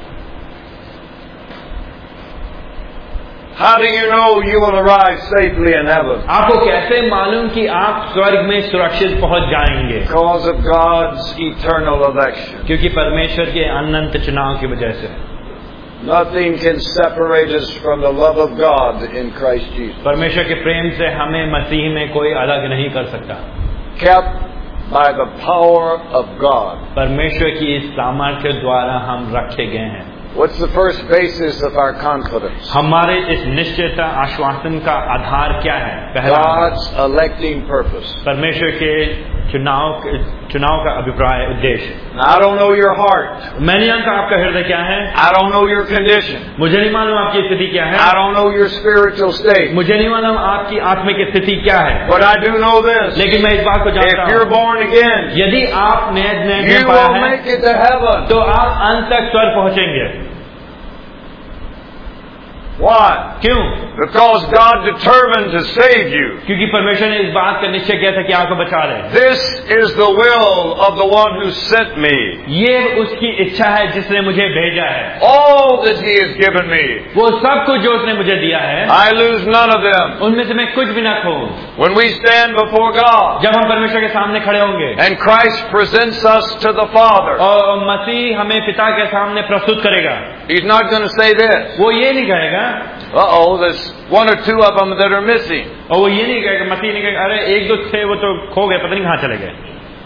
How do you know you will arrive safely in heaven? आपको कैसे मालूम कि आप स्वर्ग में सुरक्षित पहुंच जाएंगे? Because of God's eternal election. क्योंकि परमेश्वर के अनंत चुनाव की वजह से। Nothing can separate us from the love of God in Christ Jesus. परमेश्वर के प्रेम से हमें मसीह में कोई अलग नहीं कर सकता। Kept by the power of God. परमेश्वर की इस सामर्थ्य द्वारा हम रखे गए हैं। What's the first basis of our confidence? हमारे इस निश्चयता आश्वासन का आधार क्या है? पहला, God's electing purpose. परमेश्वर के चुनाव चुनाव का अभिप्राय उद्देश्य. Now, I don't know your heart. मैं नहीं जानता आपका हृदय क्या है. I don't know your condition. मुझे नहीं मालूम आपकी स्थिति क्या है. I don't know your spiritual state. मुझे नहीं मालूम आपकी आत्मिक स्थिति क्या है. But I do know this. लेकिन मैं इस बात को जानता If you're हूँ, born again, यदि आप नए नए you जन्म पाया will है make it to heaven. तो आप अंत तक स्वर्ग पहुंचेंगे. Why? क्यों? Because God determined to save you. क्योंकि परमेश्वर ने इस बात का निश्चय किया था कि आपको बचा ले. This is the will of the one who sent me. ये उसकी इच्छा है जिसने मुझे भेजा है. All that He has given me, वो सब कुछ जो उसने मुझे दिया है, I lose none of them. उनमें से मैं कुछ भी ना खो. When we stand before God जब हम परमेश्वर के सामने खड़े होंगे and Christ presents us to the Father, और मसीह हमें पिता के सामने प्रस्तुत करेगा, He's not going to say this. वो ये नहीं कहेगा, Uh-oh, there's one or two of them that are missing. और वो ये नहीं कहेगा, मसीह नहीं कहेगा, अरे एक दो थे वो तो खो गए, पता नहीं कहाँ चले गए.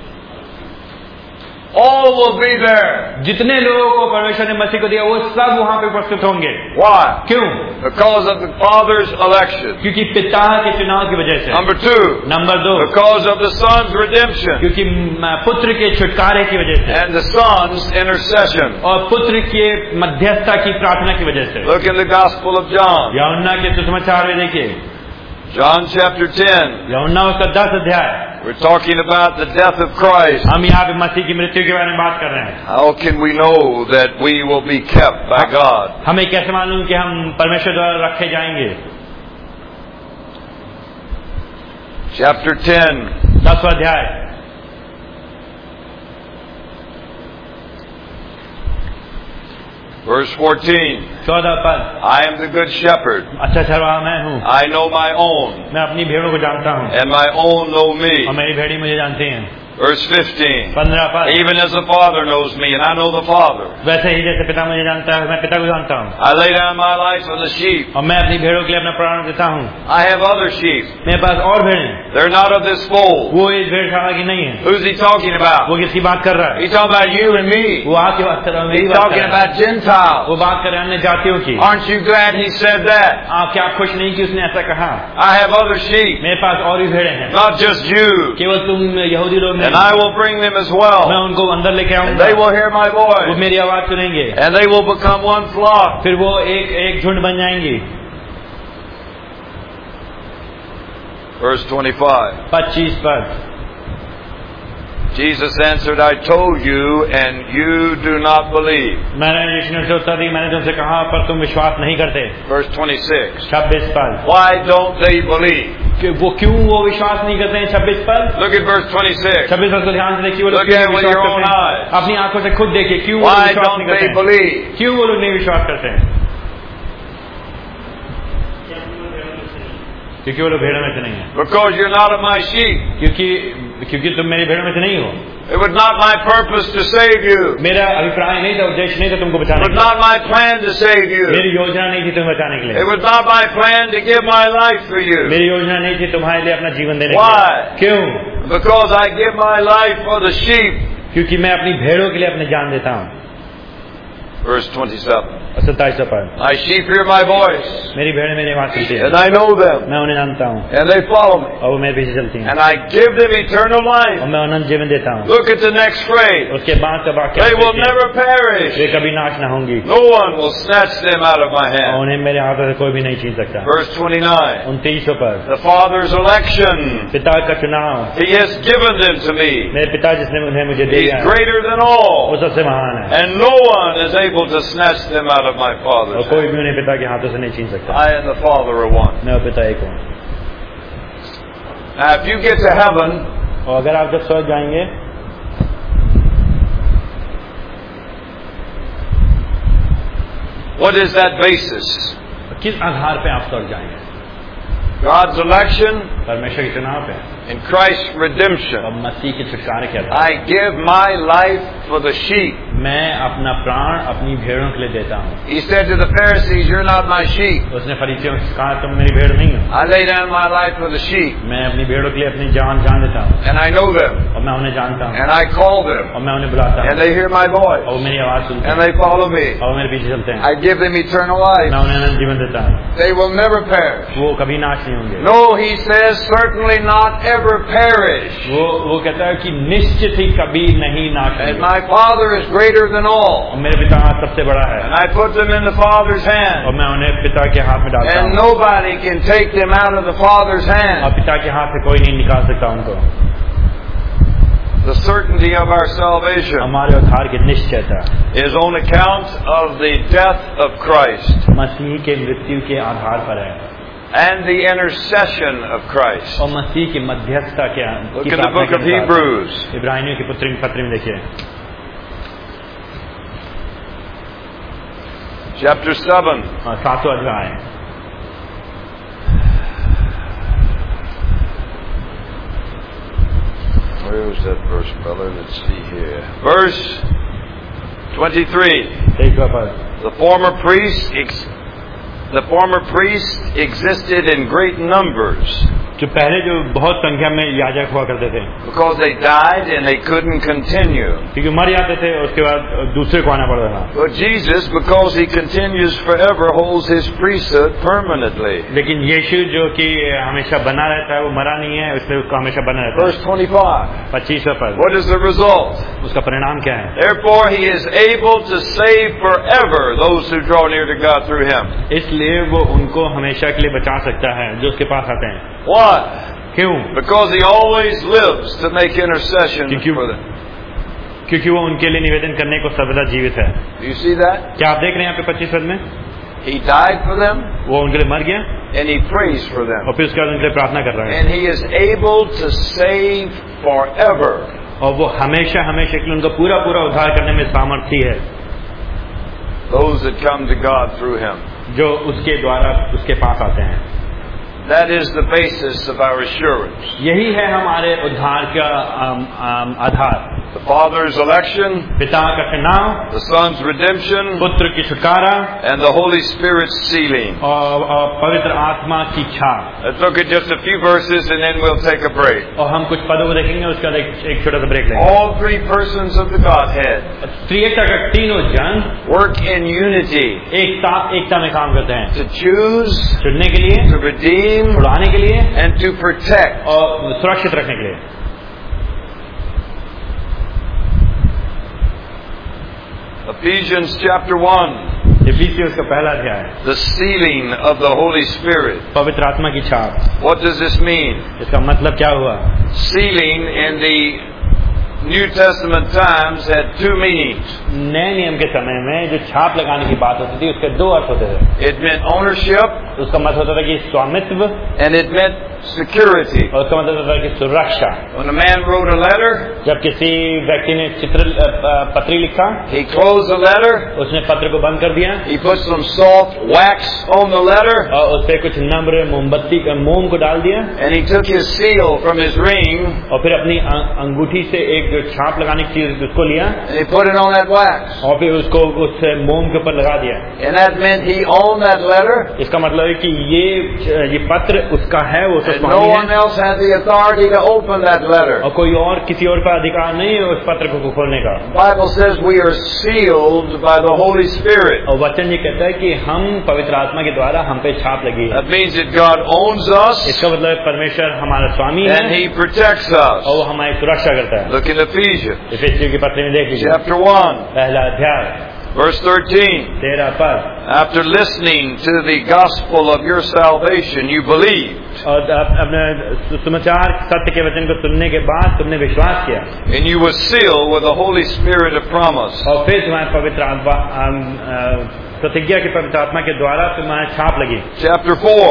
All will be there. जितने लोगों को परमेश्वर ने मसीह को दिया वो सब वहाँ पे उपस्थित होंगे. Why? क्यों? Because of the Father's election. क्योंकि पिता के चुनाव की वजह से. Number two, नंबर दो, because of the Son's redemption क्योंकि पुत्र के छुटकारे की वजह से and the Son's intercession. और पुत्र के मध्यस्थता की प्रार्थना की वजह से. Look in the Gospel of John. यूहन्ना के सुसमाचार में देखिए, John chapter ten. यूहन्ना उसका दस अध्याय. We're talking about the death of Christ. हम यहाँ पे मसीह की मृत्यु के बारे में बात कर रहे हैं. How can we know that we will be kept by God? हमें कैसे मालूम कि हम परमेश्वर द्वारा रखे जाएंगे? Chapter ten. दसवां अध्याय. Verse fourteen. चौदह पद. I am the good shepherd. अच्छा चरवाहा मैं हूँ. I know my own, मैं अपनी भेड़ों को जानता हूँ and my own know और me. मेरी भेड़ी मुझे जानती हैं. Verse fifteen. पंद्रह पद. Even as the Father knows me, and I know the Father. वैसे ही जैसे पिता मुझे जानता है मैं पिता को जानता हूँ. I lay down my life for the sheep. और मैं अपनी भेड़ों के लिए अपना प्राण देता हूँ. I have other sheep. मेरे पास और भेड़ें. They're not of this fold. वो इस भेड़शाला की नहीं है. Who's he talking about? वो किसकी बात कर रहा है? He's talking about you and me. वो आपकी बात कर रहा है, मेरी He's बात कर talking रहा है. about Gentiles. वो बात कर रहे हैं अन्य जातियों की. Aren't you glad he said that? आप क्या खुश नहीं कि उसने ऐसा कहा? I have other sheep, मेरे पास और भी भेड़ें हैं. not just you. केवल तुम यहूदी लोग And नहीं. I will bring them as मैं well. उनको अंदर लेके And आऊंगा. they will hear my वो voice. मेरी आवाज सुनेंगे. And they will become one flock. फिर वो एक एक झुंड बन जाएंगी. Verse twenty-five. पच्चीस पद. Jesus answered, I told you, and you do not believe. मैंने यीशु ने उत्तर दी, मैंने तुमसे कहा पर तुम विश्वास नहीं करते. Verse twenty-six. छब्बीस पद. Why don't they believe? कि वो क्यों वो विश्वास नहीं करते हैं? छब्बीस पद. Look at verse twenty-six. छब्बीस पद को ध्यान से देखिए. वो लोग Look क्यों at it with विश्वास your करते own हैं? eyes. अपनी आंखों से खुद देखिए क्यों वो Why विश्वास don't नहीं they करते हैं? believe? क्यों वो लोग नहीं विश्वास करते हैं? क्योंकि वो लोग भेड़ों में से नहीं है. Because you're not of my sheep. क्योंकि क्योंकि तुम मेरी भेड़ों में से नहीं हो. It was not my purpose to save you. मेरा अभिप्राय नहीं था, उद्देश्य नहीं था तुमको It बचाने was का. not my plan to save you. मेरी योजना नहीं थी तुम्हें बचाने के लिए. It was not my plan to give my life for you. मेरी योजना नहीं थी तुम्हारे लिए अपना जीवन देने Why? के लिए. क्यों? Because I give my life for the sheep. क्योंकि मैं अपनी भेड़ों के लिए अपनी जान देता हूँ. Verse twenty-seven. सत्ताईस पद. My sheep hear my voice, मेरी भेड़ें मेरी आवाज सुनती है. and I know them, मैं उन्हें जानता हूँ and they follow me, और वो मेरे पीछे चलती हैं. and I give them eternal और life. मैं अनंत जीवन देता हूँ. Look at the next phrase. उसके बाद का वाक्य They will देखिए. never perish. वे कभी नाश न होंगी No one will snatch them out of my और hand. उन्हें मेरे हाथों से कोई भी नहीं छीन सकता. Verse twenty-nine. उनतीस पर. The Father's election. पिता का चुनाव. He has given them to me. मेरे पिता जिसने उन्हें मुझे He's दिया है greater than वो all. सबसे महान है And no one is able to snatch them out of my और Father's कोई hand. भी उन्हें पिता के हाथों से नहीं छीन सकता. I and the Father are one. मैं और पिता एक हूँ. Now, if you get to heaven, और अगर आप जब स्वर्ग जाएंगे what is that basis? किस आधार पे आप स्वर्ग जाएंगे? God's election परमेश्वर के चुनाव पे and Christ's redemption. और मसीह के छुटकारे के आधार. I give my life for the sheep. मैं अपना प्राण अपनी भेड़ों के लिए देता हूँ. He said to the Pharisees, "You're not my sheep. उसने फरीसियों से कहा तुम मेरी भेड़ नहीं हो. I lay down my life for the sheep, मैं अपनी भेड़ों के लिए अपनी जान जान देता हूँ. and I know them, और मैं उन्हें जानता हूँ. and I call them, और मैं उन्हें बुलाता हूँ. and they hear my और voice, वो मेरी आवाज सुनते and हैं. they follow me. और वो मेरे पीछे चलते हैं. I give them eternal मैं life. उन्हें अनंत जीवन देता हूँ. They will never perish." वो कभी नाश नहीं होंगे. No, he says, certainly not ever perish. वो वो कहता है कि निश्चित ही कभी नहीं नाश And होंगे. my Father is greater than all. और मेरे पिता सबसे बड़ा है. And I put them in the Father's hand. और मैं उन्हें पिता के हाथ में डालता And हूँ. nobody can take them out of the Father's और hand. पिता के हाथ से कोई नहीं निकाल सकता उनको. The certainty of our salvation हमारे उद्धार की निश्चयता is on account of the death of Christ मसीह के मृत्यु के आधार पर है. and the intercession of Christ. और मसीह की मध्यस्थता के Look in the book of Hebrews. इब्रानियों की पुत्री पत्री में देखिए Chapter seven. सातवां अध्याय. Where was that verse, brother? Let's see here. Verse twenty-three. तेईसवां पद. The former priest, ex- the former priest existed in great numbers जो पहले जो बहुत संख्या में याजक हुआ करते थे because they died and they couldn't continue. क्योंकि मर जाते थे उसके बाद दूसरे को आना पड़ता था. But Jesus, because he continues forever, holds his priesthood permanently. लेकिन यीशु जो कि हमेशा बना रहता है वो मरा नहीं है, इसलिए उसका हमेशा बना रहता है. Verse twenty-five. पच्चीसवां पद. What is the result? उसका परिणाम क्या है? Therefore he is able to save forever those who draw near to God through him. इसलिए वो उनको हमेशा के लिए बचा सकता है जो उसके पास आते हैं. Why? क्यों? Because he always lives to make intercession क्योंकि for them. क्योंकि वो उनके लिए निवेदन करने को सर्वदा जीवित है. Do you see that? क्या आप देख रहे हैं यहाँ पे पच्चीस पद में? He died for them वो उनके लिए मर गया and he prays for them. और फिर उसके बाद उनके लिए प्रार्थना कर रहा है. And he is able to save forever और वो हमेशा हमेशा के लिए उनका पूरा पूरा उद्धार करने में सामर्थ्य है those that come to God through him. जो उसके द्वारा उसके पास आते हैं. That is the basis of our assurance. यही है हमारे उद्धार का आम, आम, आधार. The Father's election, पिता का चुनाव, the Son's redemption, पुत्र की छुटकारा and the Holy Spirit's sealing. और, और पवित्र आत्मा की छाप. Let's look at just a few verses and then we'll take a break. और हम कुछ पदों को देखेंगे उसके बाद एक, एक छोटा सा ब्रेक लेंगे. All three persons of the Godhead त्रिएकता का तीनों जन work in unity एक साथ एकता में काम करते हैं. to choose, चुनने के लिए, to redeem, छुड़ाने के लिए and to protect. और सुरक्षित रखने के लिए. Ephesians chapter one, इफिसियों का पहला अध्याय. the sealing of the Holy Spirit. पवित्र आत्मा की छाप. What does this mean? इसका मतलब क्या हुआ? Sealing in the New Testament times had two meanings. नए नियम के समय में जो छाप लगाने की बात होती थी उसके दो अर्थ होते थे. It meant ownership उसका मतलब होता था कि स्वामित्व and it meant security. और उसका मतलब होता था कि सुरक्षा. When a man wrote a letter, जब किसी व्यक्ति ने चित्र पत्री लिखा, he closed the letter, उसने पत्र को बंद कर दिया, he put some soft wax on the letter, और उस पे कुछ नम्र मोमबत्ती का मोम को डाल दिया, and he took his seal from his ring, और फिर अपनी अंगूठी से एक जो छाप लगाने की चीज उसको लिया, and he put it on that wax. और फिर उसको उस मोम के ऊपर लगा दिया. And that meant he owned that letter. इसका मतलब है कि ये ये पत्र उसका है, वो And no one else had the authority to open that letter. और कोई और किसी और का अधिकार नहीं है उस पत्र को खोलने का. The Bible says we are sealed by the Holy Spirit. और वचन ये कहता है कि हम पवित्र आत्मा के द्वारा हम पे छाप लगी है. That means that God owns us. इसका मतलब परमेश्वर हमारा स्वामी है And he protects us. और वो हमारी सुरक्षा करता है. Look in Ephesians. इफिसियों की पत्री में देख लीजिए. Chapter one. पहला अध्याय. Verse thirteen. तेरह पद. After listening to the gospel of your salvation, you believed. और अपने समाचार सत्य के वचन को सुनने के बाद तुमने विश्वास किया. And you were sealed with the Holy Spirit of promise. और फिर तुम्हारे पवित्र आत्मा प्रतिज्ञा के पवित्र आत्मा के द्वारा तुम्हारे छाप लगी. Chapter four.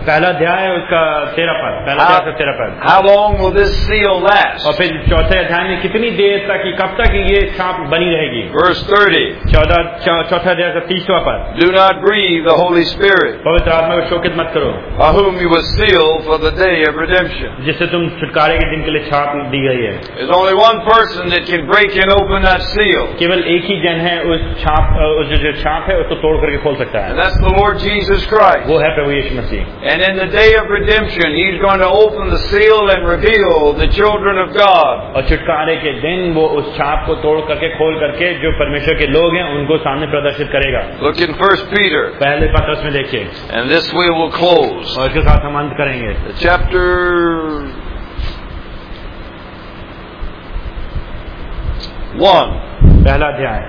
पहला अध्याय उसका तेरह पद, पहला अध्याय का तेरह पद। How long will this seal last? और फिर चौथे अध्याय में कितनी देर तक, कब तक ये छाप बनी रहेगी? Verse thirty. चौदह चौथा अध्याय का तीसवा पद। Do not grieve the Holy Spirit, पवित्र आत्मा को शोकित मत करो, by whom you were sealed for the day of redemption. जिससे तुम छुटकारे के दिन के लिए छाप दी गई है। There's only one person that can break and open that seal. केवल एक ही जन है उस छाप, उस जो छाप है उसको तोड़ करके खोल सकता है, And that's the Lord Jesus Christ. वो है प्रभु यीशु मसीह। And in the day of redemption, He's going to open the seal and reveal the children of God. और छुटकारे के दिन वो उस छाप को तोड़ करके खोल करके जो परमेश्वर के लोग हैं उनको सामने प्रदर्शित करेगा। Look in First Peter. पहले पत्रस में देखिए, And this way we'll close. और इसके साथ हम अंत करेंगे। The chapter one, पहला अध्याय,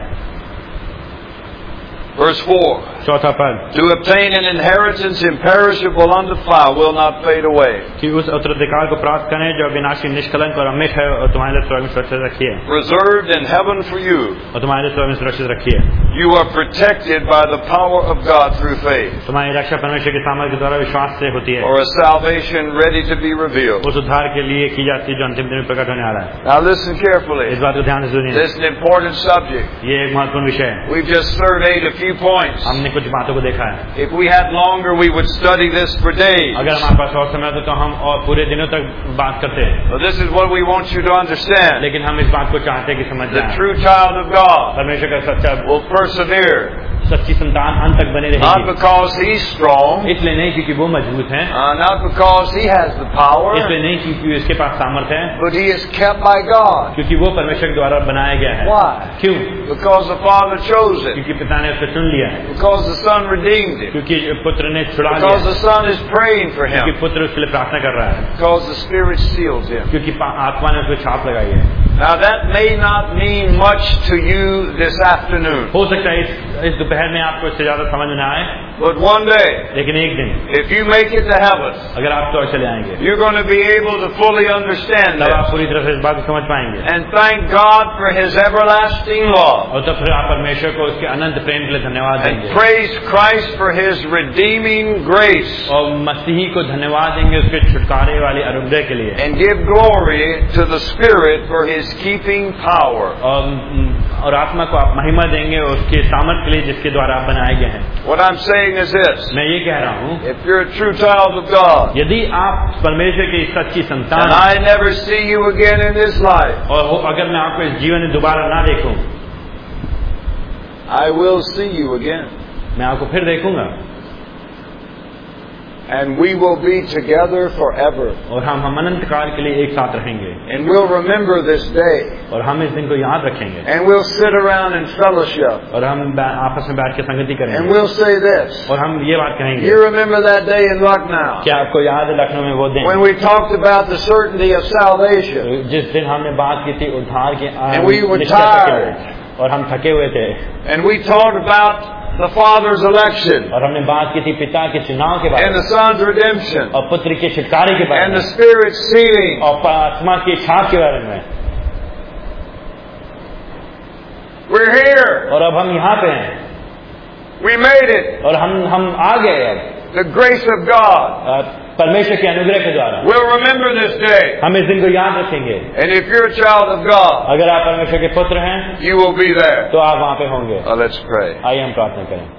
verse four. चौथा पद, To obtain an inheritance imperishable, undefiled, will not fade away. कि उस उत्तराधिकार को प्राप्त करें जो अविनाशी, निष्कलंक और अमिट है, और तुम्हारे लिए स्वर्ग में सुरक्षित रखी है, Reserved in heaven for you. और तुम्हारे लिए स्वर्ग में सुरक्षित रखी है। You are protected by the power of God through faith, तुम्हारी रक्षा परमेश्वर के सामर्थ्य के द्वारा विश्वास से होती है, or a salvation ready to be revealed. उस उद्धार के लिए की जाती है जो अंतिम दिन में प्रकट होने वाला है। Now listen carefully. इस बात को ध्यान से सुनिए, This is an important subject. ये एक महत्वपूर्ण विषय है। We've just surveyed a few points. हमने कुछ बातों को देखा है। If we had longer, we would study this for days. अगर हमारे पास और समय होता तो हम और पूरे दिनों तक बात करते हैं, But this is what we want you to understand. लेकिन हम इस बात को चाहते हैं कि समझ The जाएं। true child of God परमेश्वर का सच्चा will persevere, सच्ची संतान अंत तक बने not रहेगी, because he's strong, इसलिए नहीं क्योंकि वो मजबूत है, uh, not because he has the power, इसलिए नहीं क्योंकि इसके पास सामर्थ्य है, but he is kept by God. क्योंकि वो परमेश्वर द्वारा बनाया गया है। Why? क्यों? Because the Father chose it. क्योंकि पिता ने उसको चुन लिया है, Because the Son redeemed it. क्योंकि पुत्र ने छुड़ा लिया Because है, the Son is praying for क्योंकि him. पुत्र उसके लिए प्रार्थना कर रहा है, Because the Spirit seals him. क्योंकि आत्मा ने उसको छाप लगाई है। Now that may not mean much to you this afternoon, हो सकता है इस, इस दोपहर में आपको इससे ज्यादा समझ न आए, but one day, लेकिन एक दिन if you make it to heaven, अगर आप तो चले आएंगे you're going to be able to fully understand तब आप this पूरी तरह से इस बात को समझ पाएंगे, and thank God for His everlasting love और तब फिर आप परमेश्वर को उसके अनंत प्रेम के लिए धन्यवाद and देंगे, praise Christ for His redeeming grace और मसीही को धन्यवाद देंगे उसके छुटकारे वाली अनुग्रह के लिए, and give glory to the Spirit for His keeping power. और, और आत्मा को आप महिमा देंगे उसके सामर्थ्य के लिए जिसके द्वारा आप बनाए गए हैं। What I'm saying is this: मैं ये कह रहा हूँ, if you're a true child of God, यदि आप परमेश्वर की सच्ची and संतान I never see you again in this life, और हो, अगर मैं आपको इस जीवन में दोबारा ना देखूं, I will see you again. मैं आपको फिर देखूंगा, And we will be together forever. और हम हम अनंत काल के लिए एक साथ रहेंगे, And we'll remember this day. और हम इस दिन को याद रखेंगे, And we'll sit around in fellowship. और हम बै- आपस में बैठ के संगति And करेंगे, we'll say this. और हम ये बात कहेंगे, You remember that day in Lucknow क्या आपको याद है लखनऊ में वो दिन when we talked about the certainty of salvation? जिस दिन हमने बात की थी उद्धार के आ- And we were निश्चयता के tired. लिए, और हम थके हुए थे, And we talked about the Father's election और हमने बात की थी पिता के चुनाव के बारे and में, the Son's redemption और पुत्र के छुटकारे के बारे and में, the Spirit's sealing. और आत्मा के छाप के बारे में, We're here. और अब हम यहाँ पे हैं, We made it. और हम हम आ गए अब The grace of God. अ, परमेश्वर के अनुग्रह के द्वारा We'll remember this day. हम इस दिन को याद रखेंगे। And if you're a child of God, अगर आप परमेश्वर के पुत्र हैं you will be there. तो आप वहाँ पे होंगे। Now let's pray. आइए हम प्रार्थना करें।